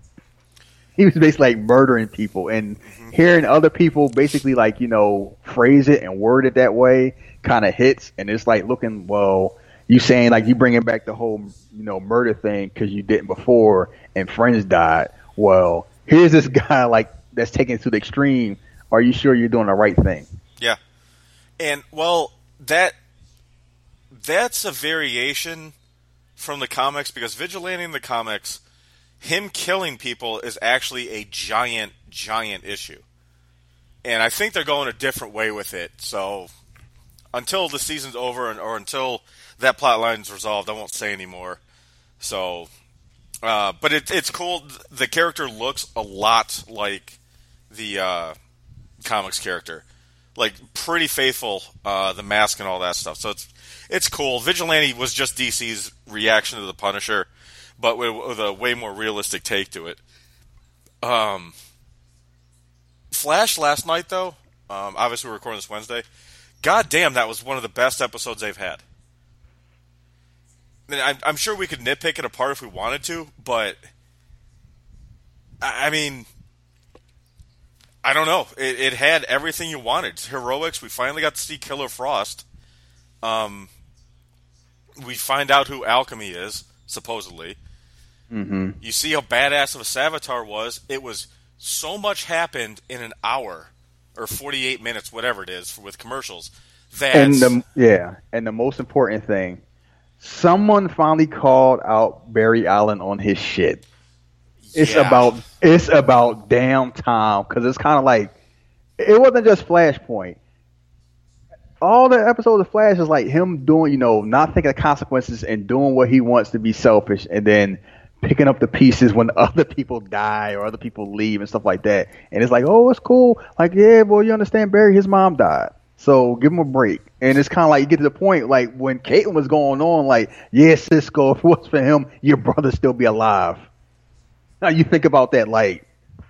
Speaker 2: He was basically like murdering people, and mm-hmm. hearing other people basically like, you know, phrase it and word it that way kind of hits, and it's like looking, well, you saying like you bringing back the whole, you know, murder thing because you didn't before and friends died. Well, here's this guy like that's taking it to the extreme. Are you sure you're doing the right thing?
Speaker 1: Yeah, and well, that. That's a variation from the comics because Vigilante in the comics, him killing people is actually a giant, giant issue. And I think they're going a different way with it. So until the season's over and, or until that plot line's resolved, I won't say anymore. So, uh, but it, it's cool. The character looks a lot like the uh, comics character. Like, pretty faithful, uh, the mask and all that stuff. So it's it's cool. Vigilante was just D C's reaction to the Punisher, but with, with a way more realistic take to it. Um, Flash last night, though, um, obviously we're recording this Wednesday. God damn, that was one of the best episodes they've had. I mean, I'm, I'm sure we could nitpick it apart if we wanted to, but I, I mean... I don't know. It, it had everything you wanted. Heroics. We finally got to see Killer Frost. Um, we find out who Alchemy is, supposedly.
Speaker 2: Mm-hmm.
Speaker 1: You see how badass of a Savitar was. It was so much happened in an hour or forty-eight minutes, whatever it is, for, with commercials. That
Speaker 2: and the yeah, and the most important thing, someone finally called out Barry Allen on his shit. It's yeah. about it's about damn time, because it's kind of like it wasn't just Flashpoint. All the episodes of Flash is like him doing, you know, not thinking of consequences and doing what he wants to be selfish, and then picking up the pieces when other people die or other people leave and stuff like that. And it's like, oh, it's cool. Like, yeah, well, you understand, Barry, his mom died. So give him a break. And it's kind of like you get to the point, like when Caitlin was going on, like, yeah, Cisco, if it was for him, your brother still be alive. Now you think about that, like,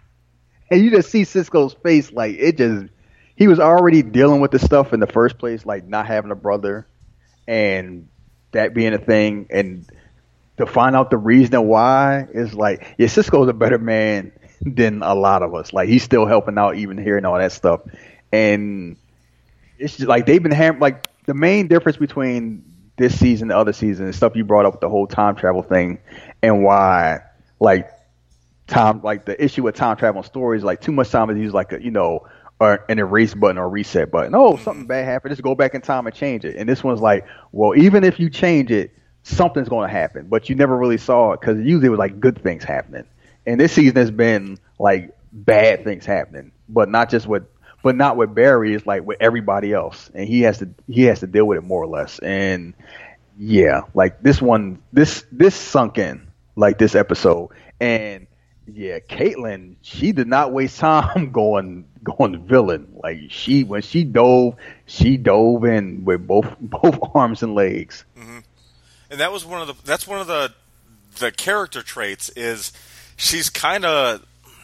Speaker 2: and you just see Cisco's face, like, it just, he was already dealing with the stuff in the first place, like not having a brother and that being a thing. And to find out the reason why is like, yeah, Cisco's a better man than a lot of us. Like, he's still helping out even hearing all that stuff. And it's just like they've been ham- like the main difference between this season and the other season is stuff you brought up with the whole time travel thing and why like time like the issue with time travel stories, like too much time is used like a, you know, or an erase button or a reset button. Oh, something bad happened, just go back in time and change it. And this one's like, well, even if you change it, something's going to happen, but you never really saw it because usually it was like good things happening. And this season has been like bad things happening, but not just with But not with Barry. It's like with everybody else, and he has to he has to deal with it more or less. And yeah, like this one, this this sunk in like this episode. And yeah, Caitlin, she did not waste time going going villain. Like she when she dove, she dove in with both both arms and legs.
Speaker 1: Mm-hmm. And that was one of the that's one of the the character traits is she's kind of.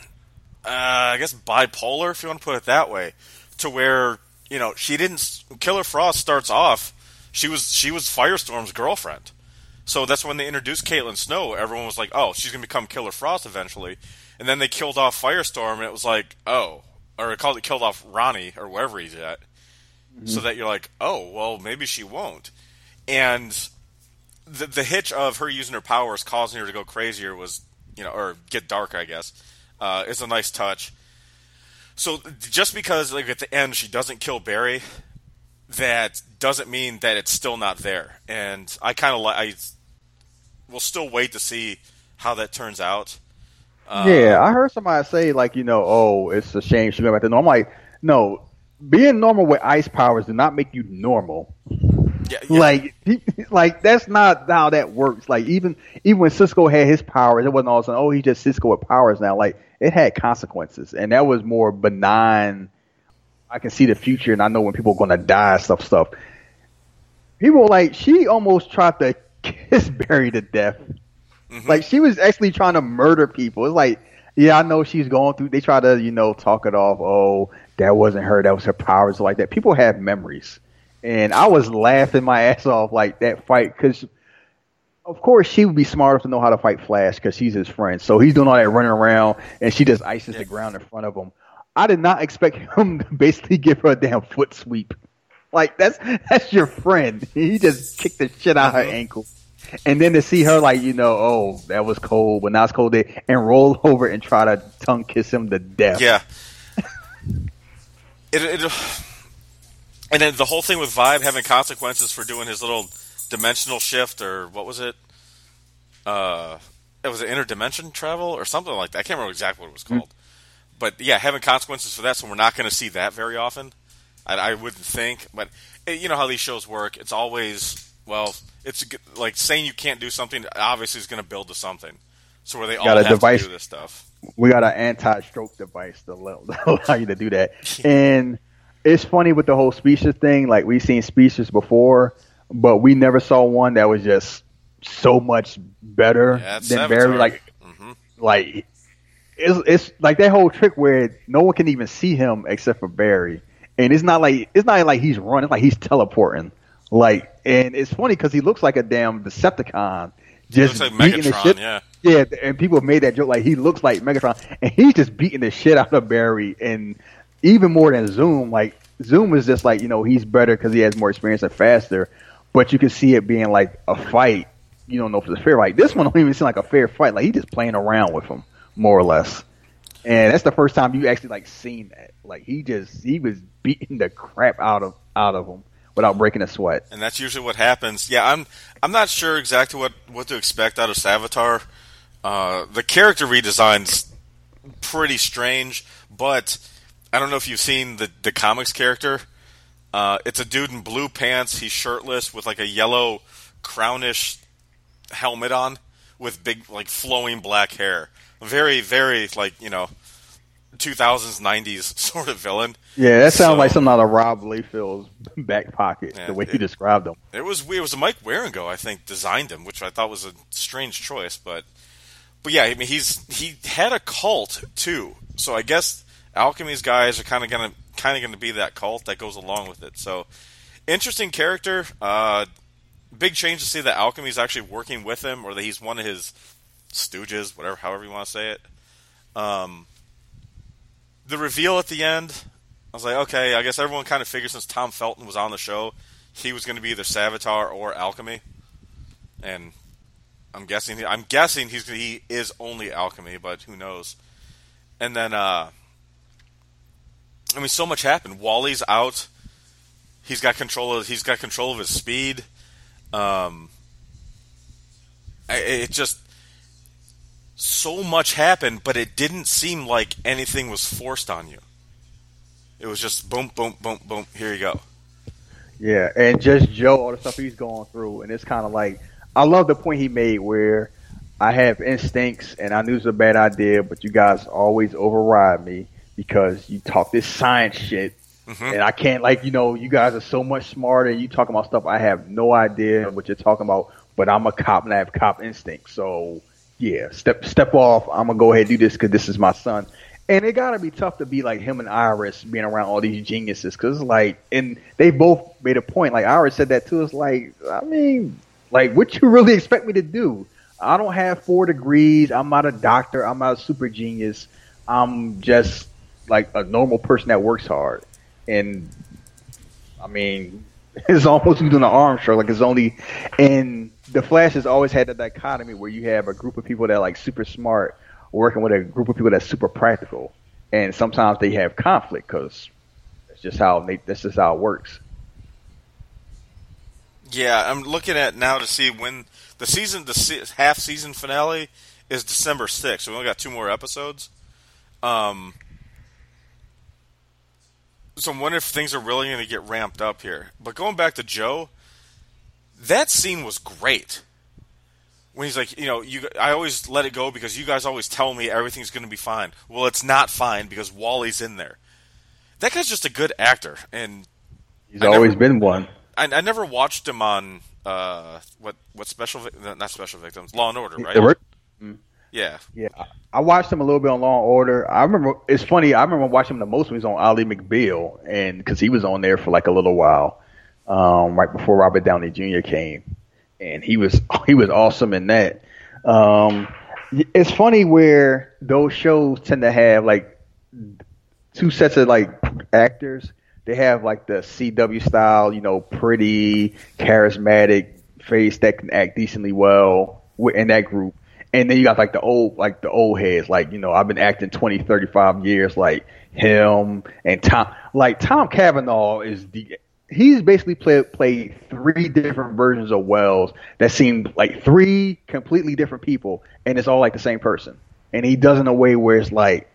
Speaker 1: Uh, I guess bipolar, if you want to put it that way, to where you know she didn't. Killer Frost starts off. She was she was Firestorm's girlfriend, so that's when they introduced Caitlin Snow. Everyone was like, "Oh, she's gonna become Killer Frost eventually," and then they killed off Firestorm, and it was like, "Oh," or it called it killed off Ronnie or wherever he's at, mm-hmm. so that you're like, "Oh, well, maybe she won't," and the the hitch of her using her powers causing her to go crazier was you know or get darker, I guess. Uh, is a nice touch. So just because, like at the end, she doesn't kill Barry, that doesn't mean that it's still not there. And I kind of like. I will still wait to see how that turns out.
Speaker 2: Um, yeah, I heard somebody say like, you know, oh, it's a shame she went back to normal. I'm like, no, being normal with ice powers do not make you normal.
Speaker 1: Yeah, yeah.
Speaker 2: Like, he, like that's not how that works. Like, even even when Cisco had his powers, it wasn't all of a sudden, oh, he's just Cisco with powers now. Like, it had consequences, and that was more benign. I can see the future, and I know when people are going to die, stuff, stuff. People were like, she almost tried to kiss Barry to death. Mm-hmm. Like, she was actually trying to murder people. It's like, yeah, I know she's going through. They try to, you know, talk it off. Oh, that wasn't her. That was her powers, like that. People have memories. And I was laughing my ass off like that fight because, of course, she would be smart enough to know how to fight Flash because she's his friend. So he's doing all that running around, and she just ices yeah. the ground in front of him. I did not expect him to basically give her a damn foot sweep. Like, that's that's your friend. He just kicked the shit out of her ankle. And then to see her, like, you know, oh, that was cold, but now it's cold day, and roll over and try to tongue kiss him to death.
Speaker 1: Yeah. it... it And then the whole thing with Vibe having consequences for doing his little dimensional shift, or what was it? Uh, it was an interdimension travel or something like that. I can't remember exactly what it was called. Mm-hmm. But yeah, having consequences for that, so we're not going to see that very often. I, I wouldn't think. But it, you know how these shows work. It's always, well, it's like saying you can't do something, obviously is going to build to something. So where they all have device, to do this stuff.
Speaker 2: We got an anti-stroke device to allow you to do that. And it's funny with the whole species thing. Like, we've seen species before, but we never saw one that was just so much better
Speaker 1: yeah,
Speaker 2: than
Speaker 1: Savitar.
Speaker 2: Barry. Like,
Speaker 1: mm-hmm.
Speaker 2: like it's it's like that whole trick where no one can even see him except for Barry, and it's not like it's not like he's running. It's like he's teleporting. Like, and it's funny because he looks like a damn Decepticon. Just
Speaker 1: looks like
Speaker 2: beating
Speaker 1: Megatron,
Speaker 2: the shit.
Speaker 1: yeah.
Speaker 2: Yeah, and people have made that joke. Like, he looks like Megatron, and he's just beating the shit out of Barry, and even more than Zoom. Like, Zoom is just like, you know, he's better because he has more experience and faster, but you can see it being like a fight. You don't know if it's a fair fight. This one don't even seem like a fair fight. Like, he's just playing around with him, more or less. And that's the first time you actually like seen that. Like, he just he was beating the crap out of out of him without breaking a sweat.
Speaker 1: And that's usually what happens. Yeah, I'm I'm not sure exactly what, what to expect out of Savitar. Uh, the character redesign's pretty strange, but I don't know if you've seen the, the comics character. Uh, it's a dude in blue pants. He's shirtless with like a yellow crownish helmet on with big, like, flowing black hair. Very, very, like, you know, two thousands, nineties sort of villain.
Speaker 2: Yeah, that sounds
Speaker 1: so,
Speaker 2: like something out of Rob Liefeld's back pocket,
Speaker 1: yeah,
Speaker 2: the way
Speaker 1: it,
Speaker 2: you described him.
Speaker 1: It was it was Mike Waringo, I think, designed him, which I thought was a strange choice, but but yeah, I mean, he's he had a cult too, so I guess Alchemy's guys are kind of gonna kind of gonna be that cult that goes along with it. So interesting character. Uh, big change to see that Alchemy's actually working with him, or that he's one of his stooges, whatever, however you want to say it. Um, the reveal at the end, I was like, okay, I guess everyone kind of figured since Tom Felton was on the show, he was going to be either Savitar or Alchemy, and I'm guessing I'm guessing he's he is only Alchemy, but who knows? And then, uh, I mean, so much happened. Wally's out. He's got control of he's got control of his speed. Um, it just so much happened, but it didn't seem like anything was forced on you. It was just boom, boom, boom, boom. Here you go.
Speaker 2: Yeah, and just Joe, all the stuff he's going through, and it's kind of like, I love the point he made where I have instincts, and I knew it was a bad idea, but you guys always override me because you talk this science shit, mm-hmm. and I can't, like, you know, you guys are so much smarter, and you talking about stuff I have no idea what you're talking about, but I'm a cop and I have cop instincts, so yeah, step step off. I'm gonna go ahead and do this because this is my son. And it gotta be tough to be like him and Iris being around all these geniuses, because like, and they both made a point. Like Iris said that too. It's like, I mean, like, what you really expect me to do? I don't have four degrees. I'm not a doctor. I'm not a super genius. I'm just like a normal person that works hard. And I mean, it's almost doing an arm show. Like, it's only in the Flash has always had that dichotomy where you have a group of people that are like super smart working with a group of people that's super practical, and sometimes they have conflict because that's just how they, that's just how it works.
Speaker 1: Yeah, I'm looking at now to see when the season, the se- half season finale is December sixth. So we only got two more episodes. Um, so I'm wondering if things are really going to get ramped up here. But going back to Joe, that scene was great. When he's like, you know, you, I always let it go because you guys always tell me everything's going to be fine. Well, it's not fine because Wally's in there. That guy's just a good actor, and
Speaker 2: he's I always never, been one.
Speaker 1: I, I never watched him on uh, what what special not special victims Law and Order, right?
Speaker 2: Mm-hmm.
Speaker 1: Yeah,
Speaker 2: yeah. I watched him a little bit on Law and Order. I remember it's funny. I remember watching him the most when he was on Ally McBeal, and because he was on there for like a little while, um, right before Robert Downey Junior came. And he was he was awesome in that. Um, it's funny where those shows tend to have like two sets of like actors. They have like the C W style, you know, pretty charismatic face that can act decently well in that group. And then you got like the old like the old heads, like, you know, I've been acting twenty, thirty-five years, like him and Tom. Like Tom Cavanaugh is the He's basically played played three different versions of Wells that seem like three completely different people, and it's all like the same person. And he does it in a way where it's like,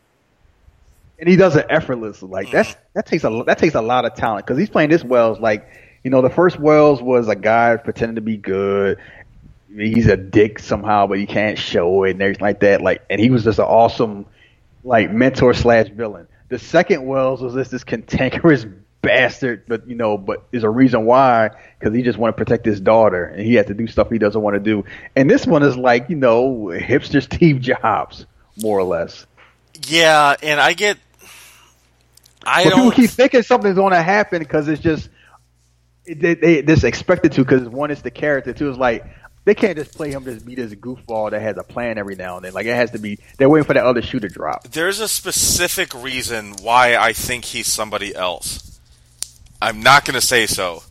Speaker 2: and he does it effortlessly. Like that's that takes a that takes a lot of talent because he's playing this Wells like, you know, the first Wells was a guy pretending to be good. He's a dick somehow, but he can't show it and everything like that. Like, and he was just an awesome like mentor slash villain. The second Wells was just this cantankerous bastard, but you know, but there's a reason why, because he just want to protect his daughter, and he has to do stuff he doesn't want to do. And this one is like, you know, hipster Steve Jobs, more or less.
Speaker 1: Yeah, and I get, I
Speaker 2: but
Speaker 1: don't.
Speaker 2: People keep thinking something's going to happen because it's just they, they just expected to. Because one is the character, two is like they can't just play him just be this goofball that has a plan every now and then. Like it has to be. They're waiting for that other shoe to drop.
Speaker 1: There's a specific reason why I think he's somebody else. I'm not going to say so.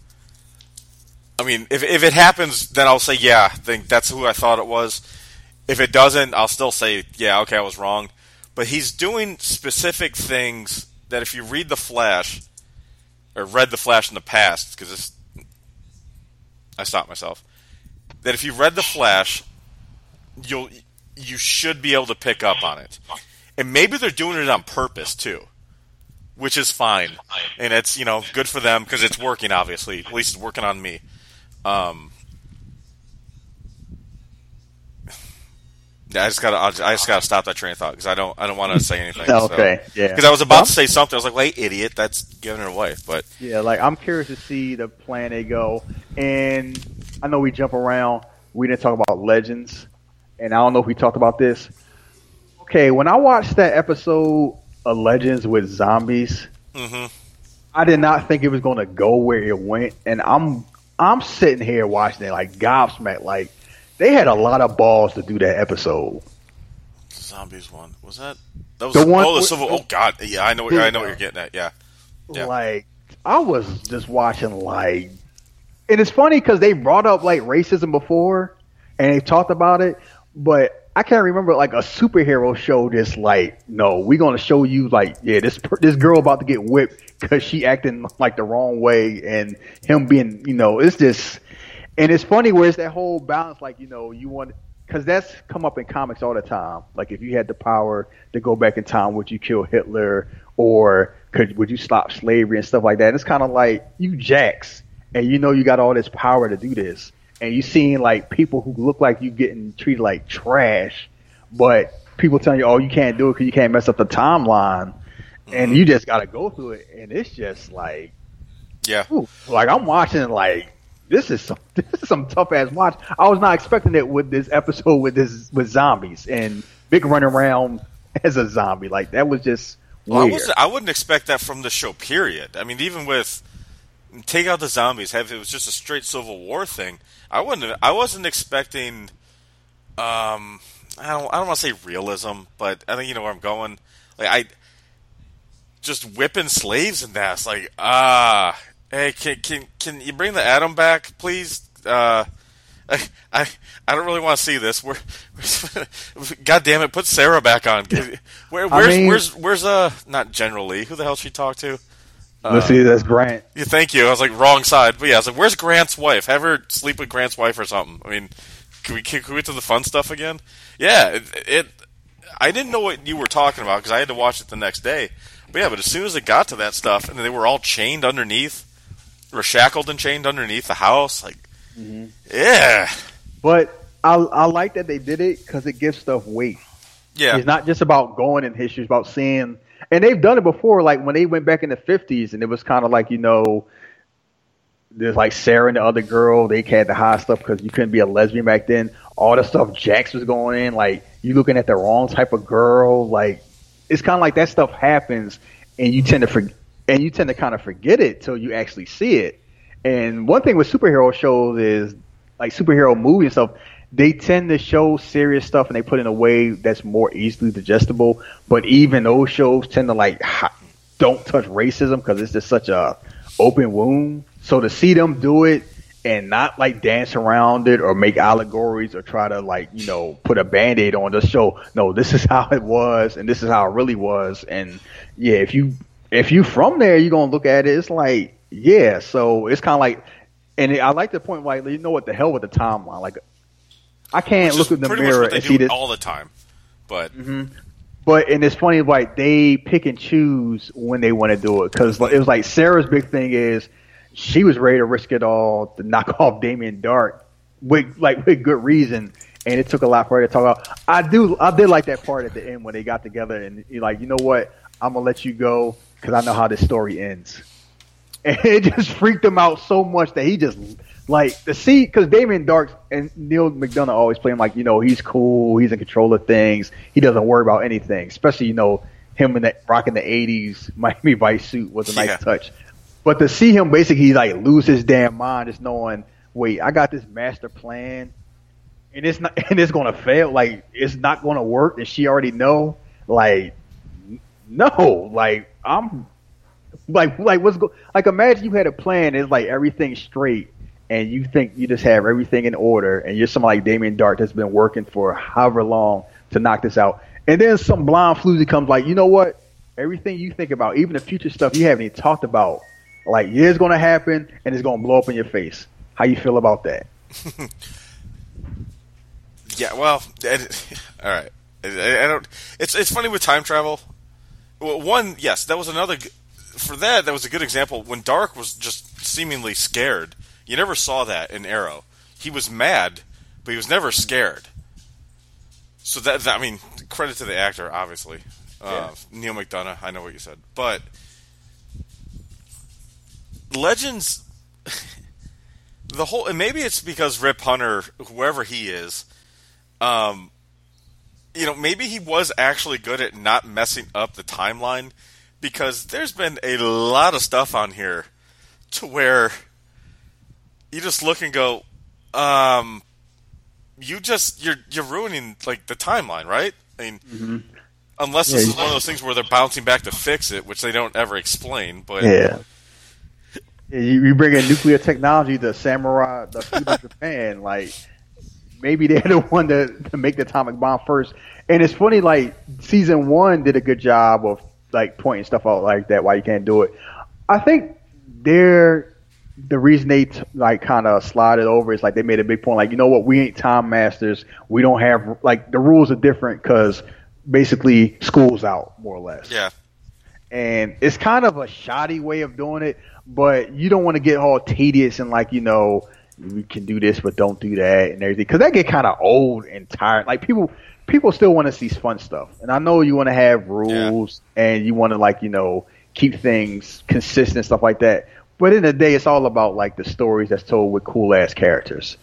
Speaker 1: I mean, if if it happens, then I'll say, yeah, I think that's who I thought it was. If it doesn't, I'll still say, yeah, okay, I was wrong. But he's doing specific things that if you read The Flash, or read The Flash in the past, because this, I stopped myself, that if you read The Flash, you'll you should be able to pick up on it. And maybe they're doing it on purpose, too. Which is fine, and it's, you know, good for them because it's working. Obviously, at least it's working on me. Um, Yeah, I just gotta, I just gotta stop that train of thought because I don't, I don't want to say anything.
Speaker 2: Okay,
Speaker 1: so.
Speaker 2: yeah.
Speaker 1: Because I was about to say something, I was like, "Wait, idiot, that's giving it away." But
Speaker 2: yeah, like I'm curious to see the plan they go. And I know we jump around. We didn't talk about Legends, and I don't know if we talked about this. Okay, when I watched that episode of Legends with zombies,
Speaker 1: mm-hmm.
Speaker 2: I did not think it was going to go where it went, and I'm I'm sitting here watching it like gobsmacked. Like they had a lot of balls to do that episode.
Speaker 1: Zombies one was that? That was
Speaker 2: the one.
Speaker 1: Oh, the Civil. Oh God, yeah, I know. I know what you're getting at. Yeah, yeah.
Speaker 2: Like I was just watching like, and it's funny because they brought up like racism before, and they talked about it, but I can't remember like a superhero show just like, no, we're gonna show you like, yeah, this this girl about to get whipped because she acting like the wrong way, and him being, you know, it's just, and it's funny where it's that whole balance, like, you know, you want, because that's come up in comics all the time. Like if you had the power to go back in time, would you kill Hitler, or could would you stop slavery and stuff like that? And it's kind of like you jacks, and you know you got all this power to do this. And you seeing like people who look like you getting treated like trash, but people telling you, "Oh, you can't do it because you can't mess up the timeline," and you just got to go through it. And it's just like,
Speaker 1: yeah,
Speaker 2: ooh, like I'm watching like this is some this is some tough ass watch. I was not expecting it with this episode with this with zombies and Big running around as a zombie. Like that was just weird.
Speaker 1: Well, I wasn't. I wouldn't expect that from the show. Period. I mean, even with take out the zombies, have it was just a straight Civil War thing. I wouldn't. I wasn't expecting. Um, I don't. I don't want to say realism, but I think you know where I'm going. Like I, just whipping slaves and that's like ah. Hey, can can can you bring the Atom back, please? Uh, I I, I don't really want to see this. We're, God damn it, put Sarah back on. Where where's I mean, where's where's uh not General Lee? Who the hell she talked to?
Speaker 2: Let's uh, see, that's Grant.
Speaker 1: Yeah, thank you. I was like, wrong side. But yeah, I was like, where's Grant's wife? Have her sleep with Grant's wife or something. I mean, can we, can we get to the fun stuff again? Yeah, it, it I didn't know what you were talking about because I had to watch it the next day. But yeah, but as soon as it got to that stuff, and they were all chained underneath, were shackled and chained underneath the house, like, mm-hmm. yeah.
Speaker 2: But I, I like that they did it because it gives stuff weight.
Speaker 1: Yeah.
Speaker 2: It's not just about going in history, it's about seeing... And they've done it before, like when they went back in the fifties, and it was kind of like, you know, there's like Sarah and the other girl, they had the high stuff because you couldn't be a lesbian back then. All the stuff Jax was going in, like you looking at the wrong type of girl, like it's kind of like that stuff happens, and you tend to forget, and you tend to kind of forget it till you actually see it. And one thing with superhero shows is like superhero movies and stuff. They tend to show serious stuff and they put it in a way that's more easily digestible. But even those shows tend to like don't touch racism because it's just such a open wound. So to see them do it and not like dance around it or make allegories or try to like, you know, put a Band-Aid on the show. No, this is how it was and this is how it really was. And yeah, if you if you from there, you're gonna look at it. It's like yeah. So it's kind of like, and I like the point like you know what the hell with the timeline like. I can't look in the mirror and see this
Speaker 1: all the time, but
Speaker 2: mm-hmm. but and it's funny like they pick and choose when they want to do it because it was like Sarah's big thing is she was ready to risk it all to knock off Damien Dark with like with good reason, and it took a lot for her to talk about. I do I did like that part at the end when they got together and you're like you know what I'm gonna let you go because I know how this story ends, and it just freaked him out so much that he just. Like, the see, because Damien Dark and Neil McDonough always play him like, you know, he's cool, he's in control of things, he doesn't worry about anything. Especially, you know, him in the rocking the eighties Miami Vice suit was a nice yeah. touch. But to see him basically, like, lose his damn mind just knowing, wait, I got this master plan, and it's not, and it's going to fail. Like, it's not going to work, and she already know. Like, no. Like, I'm, like, like what's go, like, imagine you had a plan, it's like everything's straight. And you think you just have everything in order, and you're somebody like Damien Dark that's been working for however long to knock this out. And then some blind floozy comes like, you know what? Everything you think about, even the future stuff you haven't even talked about, like, yeah, it's going to happen, and it's going to blow up in your face. How you feel about that?
Speaker 1: yeah, well, it, all right. I, I don't. It's it's funny with time travel. Well, one, yes, that was another. For that, that was a good example when Dark was just seemingly scared. You never saw that in Arrow. He was mad, but he was never scared. So that, that I mean, credit to the actor, obviously. Uh,
Speaker 2: Yeah.
Speaker 1: Neil McDonough, I know what you said. But Legends, the whole, and maybe it's because Rip Hunter, whoever he is, um, you know, maybe he was actually good at not messing up the timeline, because there's been a lot of stuff on here to where you just look and go, um, you just you're you're ruining like the timeline, right? I mean,
Speaker 2: Mm-hmm.
Speaker 1: unless this
Speaker 2: Yeah,
Speaker 1: is one of those things where they're bouncing back to fix it, which they don't ever explain. But
Speaker 2: Yeah. Yeah, you, you bring in nuclear technology to samurai, the people of Japan, like, maybe they're the one to, to make the atomic bomb first. And it's funny, like, season one did a good job of, like, pointing stuff out like that, why you can't do it. I think they're, the reason they, t- like, kind of slided over is, like, they made a big point, like, you know what, we ain't time masters. We don't have, like, the rules are different because basically school's out, more or less.
Speaker 1: yeah,
Speaker 2: And it's kind of a shoddy way of doing it, but you don't want to get all tedious and like, you know, we can do this, but don't do that and everything. Cause that get kind of old and tired. Like people, people still want to see fun stuff. And I know you want to have rules yeah. and you want to like, you know, keep things consistent, stuff like that. But in the day, it's all about like the stories that's told with cool ass characters.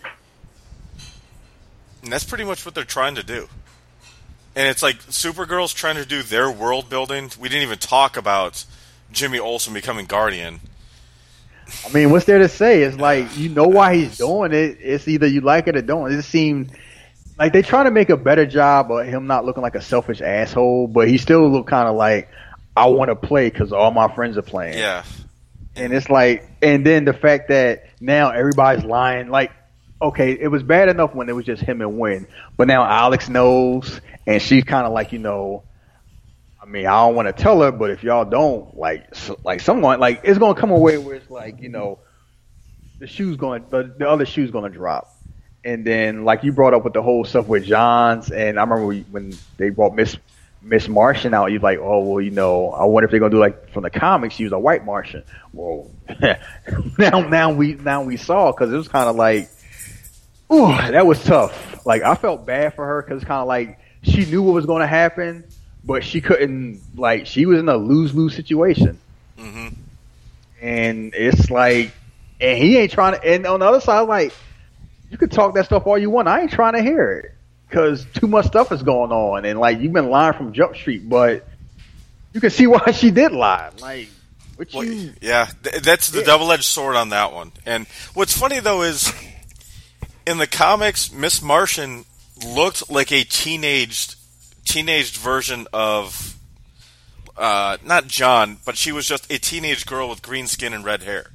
Speaker 1: And that's pretty much what they're trying to do. And it's like Supergirl's trying to do their world building. We didn't even talk about Jimmy Olsen becoming Guardian.
Speaker 2: I mean, what's there to say? It's like, you know why he's doing it. It's either you like it or don't. It just seemed like they try to make a better job of him not looking like a selfish asshole, but he still look kind of like, I want to play because all my friends are playing.
Speaker 1: Yeah.
Speaker 2: And it's like, and then the fact that now everybody's lying. Like, okay, it was bad enough when it was just him and Wynn, but now Alex knows, and she's kind of like, you know, I mean, I don't want to tell her, but if y'all don't, like, so, like someone, like, it's gonna come away where it's like, you know, the shoe's going, the, the other shoe's gonna drop, and then like you brought up with the whole stuff with Johns, and I remember we, when they brought Miss Miss Martian out, you're like, oh well, you know, I wonder if they're gonna do like from the comics, she was a white Martian. Well, now now we now we saw because it was kind of like, ooh, that was tough. Like I felt bad for her because it's kind of like she knew what was going to happen. But she couldn't, like, she was in a lose-lose situation.
Speaker 1: Mm-hmm.
Speaker 2: And it's like, and he ain't trying to, and on the other side, like, you can talk that stuff all you want. I ain't trying to hear it. Because too much stuff is going on. And, like, you've been lying from Jump Street, but you can see why she did lie. Like, what
Speaker 1: well,
Speaker 2: you.
Speaker 1: Yeah, th- that's the yeah. double-edged sword on that one. And what's funny, though, is in the comics, Miss Martian looked like a teenaged teenaged version of uh, not John, but she was just a teenage girl with green skin and red hair.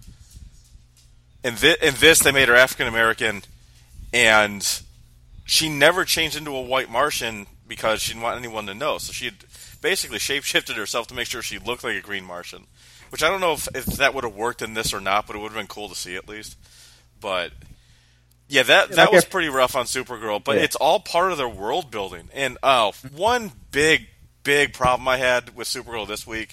Speaker 1: In, thi- in this, they made her African American, and she never changed into a white Martian because she didn't want anyone to know. So she had basically shape-shifted herself to make sure she looked like a green Martian, which I don't know if, if that would have worked in this or not, but it would have been cool to see at least. But yeah, that that
Speaker 2: like
Speaker 1: was
Speaker 2: if,
Speaker 1: pretty rough on Supergirl, but
Speaker 2: yeah.
Speaker 1: it's all part of their world building. And oh, one big, big problem I had with Supergirl this week,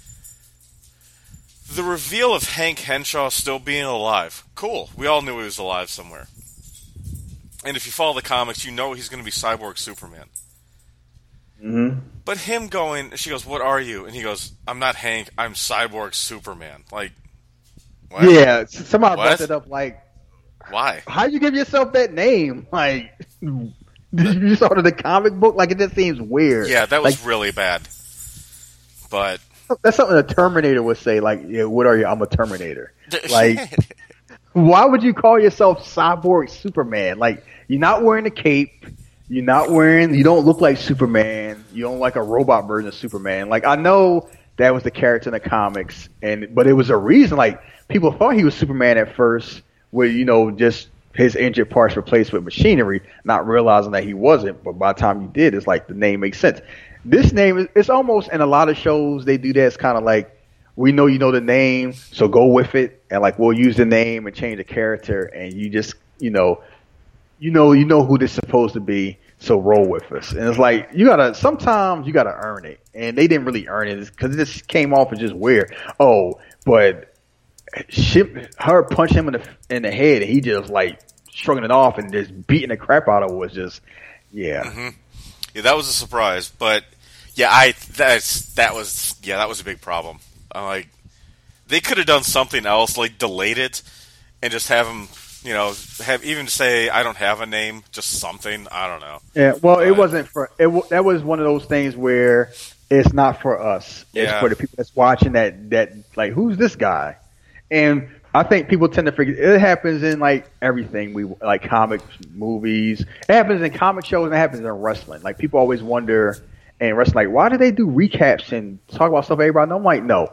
Speaker 1: the reveal of Hank Henshaw still being alive. Cool. We all knew he was alive somewhere. And if you follow the comics, you know he's going to be Cyborg Superman.
Speaker 2: Mm-hmm.
Speaker 1: But him going, she goes, what are you? And he goes, I'm not Hank, I'm Cyborg Superman. Like, what?
Speaker 2: Yeah, somebody
Speaker 1: what?
Speaker 2: brought it up like,
Speaker 1: why?
Speaker 2: How'd you give yourself that name? Like, did you just order the comic book? Like, it just seems weird.
Speaker 1: Yeah, that was
Speaker 2: like,
Speaker 1: really bad. But
Speaker 2: that's something a Terminator would say. Like, yeah, what are you? I'm a Terminator. Like, why would you call yourself Cyborg Superman? Like, you're not wearing a cape. You're not wearing. You don't look like Superman. You don't like a robot version of Superman. Like, I know that was the character in the comics, and but it was a reason. Like, people thought he was Superman at first. With, you know, just his injured parts replaced with machinery, not realizing that he wasn't. But by the time you did, it's like the name makes sense. This name is it's almost in a lot of shows they do that. It's kind of like, we know you know the name, so go with it, and like we'll use the name and change the character, and you just you know, you know you know who this is supposed to be, so roll with us. And it's like you gotta sometimes you gotta earn it, and they didn't really earn it because it just came off as just weird. Oh, but. She, her punch him in the in the head, and he just like shrugging it off and just beating the crap out of her was just Yeah.
Speaker 1: Mm-hmm. Yeah, that was a surprise, but yeah, I that's that was yeah that was a big problem. I'm like, they could have done something else, like delayed it and just have him, you know, have even say I don't have a name, just something. I don't know.
Speaker 2: Yeah. Well,
Speaker 1: But,
Speaker 2: it wasn't for it. w- That was one of those things where it's not for us. It's
Speaker 1: Yeah.
Speaker 2: for the people that's watching. That that like, who's this guy? And I think people tend to forget. It happens in like everything we like, comic movies. It happens in comic shows and it happens in wrestling. Like people always wonder in wrestling, like, why do they do recaps and talk about stuff everybody knows? I'm like, no,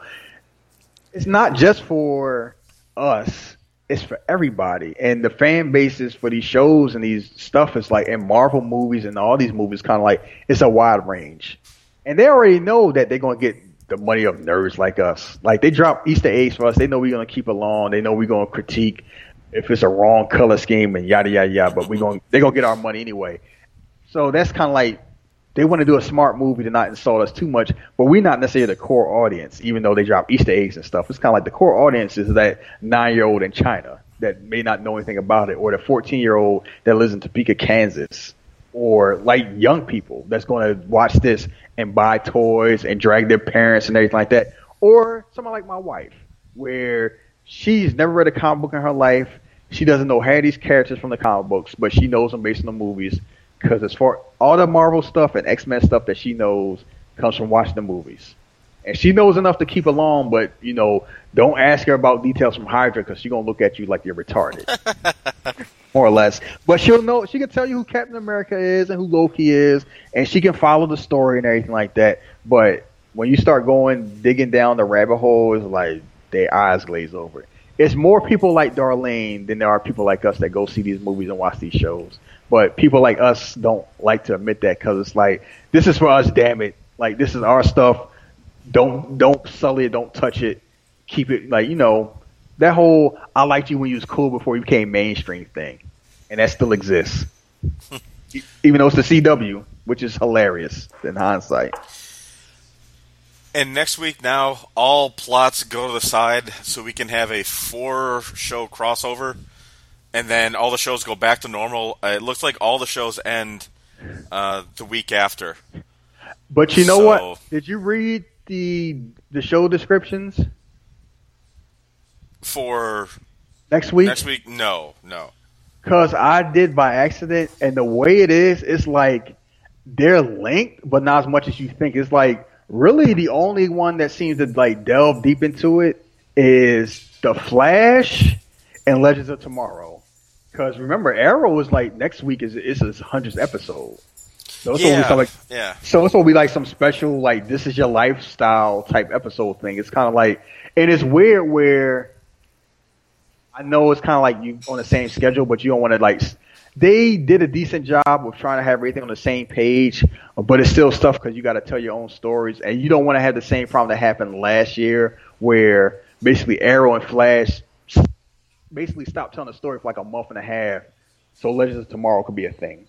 Speaker 2: it's not just for us. It's for everybody. And the fan bases for these shows and these stuff is like in Marvel movies and all these movies, kind of like it's a wide range. And they already know that they're going to get the money of nerds like us. Like they drop Easter eggs for us. They know we're going to keep along. They know we're going to critique if it's a wrong color scheme and yada, yada, yada. But we're going, they're going to get our money anyway. So that's kind of like, they want to do a smart movie to not insult us too much, but we're not necessarily the core audience, even though they drop Easter eggs and stuff. It's kind of like the core audience is that nine-year-old in China that may not know anything about it, or the fourteen-year-old that lives in Topeka, Kansas, or like young people that's going to watch this and buy toys and drag their parents and everything like that, or someone like my wife, where she's never read a comic book in her life. She doesn't know half these characters from the comic books, but she knows them based on the movies. Because as far all the Marvel stuff and X-Men stuff that she knows comes from watching the movies. And she knows enough to keep along, but, you know, don't ask her about details from Hydra because she's going to look at you like you're retarded. More or less. But she'll know, she can tell you who Captain America is and who Loki is, and she can follow the story and everything like that. But when you start going, digging down the rabbit hole, it's like their eyes glaze over. It's more people like Darlene than there are people like us that go see these movies and watch these shows. But people like us don't like to admit that because it's like, this is for us, damn it. Like, this is our stuff. Don't don't sully it. Don't touch it. Keep it, like, you know, that whole I liked you when you was cool before you became mainstream thing. And that still exists. Even though it's the C W, which is hilarious in hindsight.
Speaker 1: And next week now, all plots go to the side so we can have a four-show crossover. And then all the shows go back to normal. Uh, it looks like all the shows end uh, the week after.
Speaker 2: But you know
Speaker 1: so,
Speaker 2: what? Did you read the the show descriptions
Speaker 1: for
Speaker 2: next week?
Speaker 1: Next week, no, no.
Speaker 2: Because I did by accident, and the way it is, it's like they're linked, but not as much as you think. It's like really the only one that seems to like delve deep into it is The Flash and Legends of Tomorrow. Because remember, Arrow is like next week is is his hundredth episode. So it's
Speaker 1: yeah,
Speaker 2: gonna be like,
Speaker 1: yeah.
Speaker 2: So it's gonna be like some special like this is your lifestyle type episode thing. It's kind of like, and it's weird where I know it's kind of like you on the same schedule, but you don't want to like. They did a decent job of trying to have everything on the same page, but it's still stuff because you got to tell your own stories, and you don't want to have the same problem that happened last year where basically Arrow and Flash basically stopped telling the story for like a month and a half, so Legends of Tomorrow could be a thing.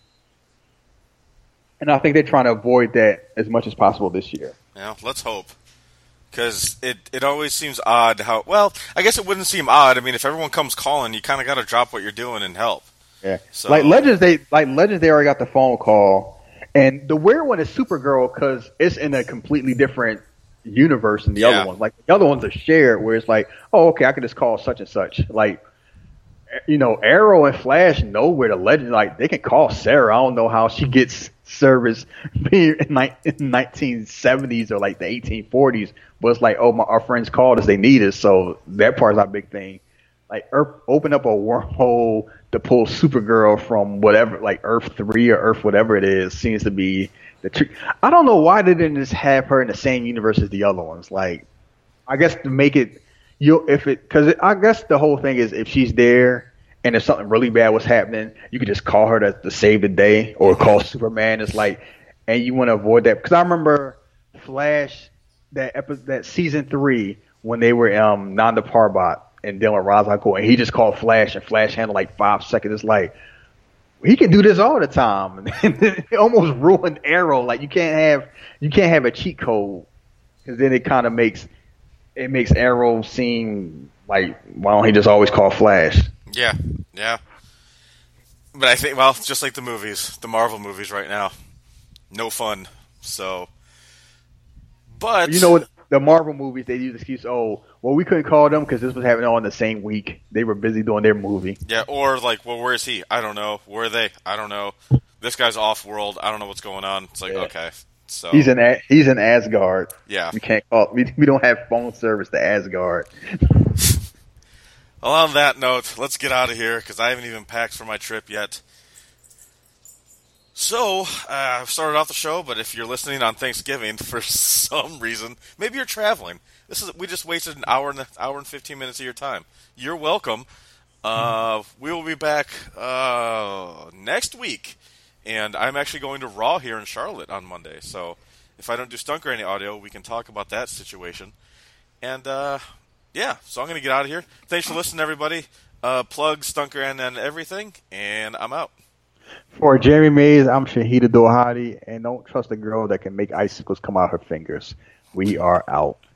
Speaker 2: And I think they're trying to avoid that as much as possible this year.
Speaker 1: Yeah, let's hope. Because it, it always seems odd how... Well, I guess it wouldn't seem odd. I mean, if everyone comes calling, you kind of got to drop what you're doing and help.
Speaker 2: Yeah.
Speaker 1: So,
Speaker 2: like Legends, they like Legends, they already got the phone call. And the weird one is Supergirl because it's in a completely different universe than the
Speaker 1: yeah.
Speaker 2: other ones. Like, the other ones are shared where it's like, oh, okay, I can just call such and such. Like, you know, Arrow and Flash know where the Legend, like, they can call Sarah. I don't know how she gets service in the nineteen seventies or like the eighteen forties, but it's like, oh, my, our friends called us, they need us. So that part's our big thing. Like, Earth, open up a wormhole to pull Supergirl from whatever, like Earth three or Earth whatever it is, seems to be the trick. I don't know why they didn't just have her in the same universe as the other ones. Like, I guess to make it, you if it, because I guess the whole thing is if she's there and if something really bad was happening, you could just call her to, to save the day or call Superman. It's like, and you want to avoid that because I remember Flash that episode, that season three when they were um Nanda Parbat and Dylan Razako, and he just called Flash, and Flash handled like five seconds. It's like, he can do this all the time. And it almost ruined Arrow. Like, you can't have you can't have a cheat code because then it kind of makes it makes Arrow seem like, why don't he just always call Flash?
Speaker 1: Yeah, yeah. But I think, well, just like the movies, the Marvel movies right now, no fun. So, but
Speaker 2: You know what? The Marvel movies, they use the excuse, oh, well, we couldn't call them because this was happening all in the same week. They were busy doing their movie.
Speaker 1: yeah, or like, well, where is he? I don't know. Where are they? I don't know. This guy's off world. I don't know what's going on. It's like,
Speaker 2: Yeah.
Speaker 1: okay, so
Speaker 2: He's in A- he's in Asgard.
Speaker 1: yeah.
Speaker 2: We can't call. We we don't have phone service to Asgard.
Speaker 1: Well, on that note, let's get out of here because I haven't even packed for my trip yet. So, uh, I've started off the show, but if you're listening on Thanksgiving for some reason, maybe you're traveling. This is we just wasted an hour and an hour and fifteen minutes of your time. You're welcome. Uh, we will be back uh, next week, and I'm actually going to Raw here in Charlotte on Monday. So, if I don't do Stunker any audio, we can talk about that situation. And uh, yeah, so I'm going to get out of here. Thanks for listening, everybody. Uh, plug Stunker and, and everything, and I'm out.
Speaker 2: For Jeremy Mays, I'm Shahida Dohadi, and don't trust a girl that can make icicles come out her fingers. We are out.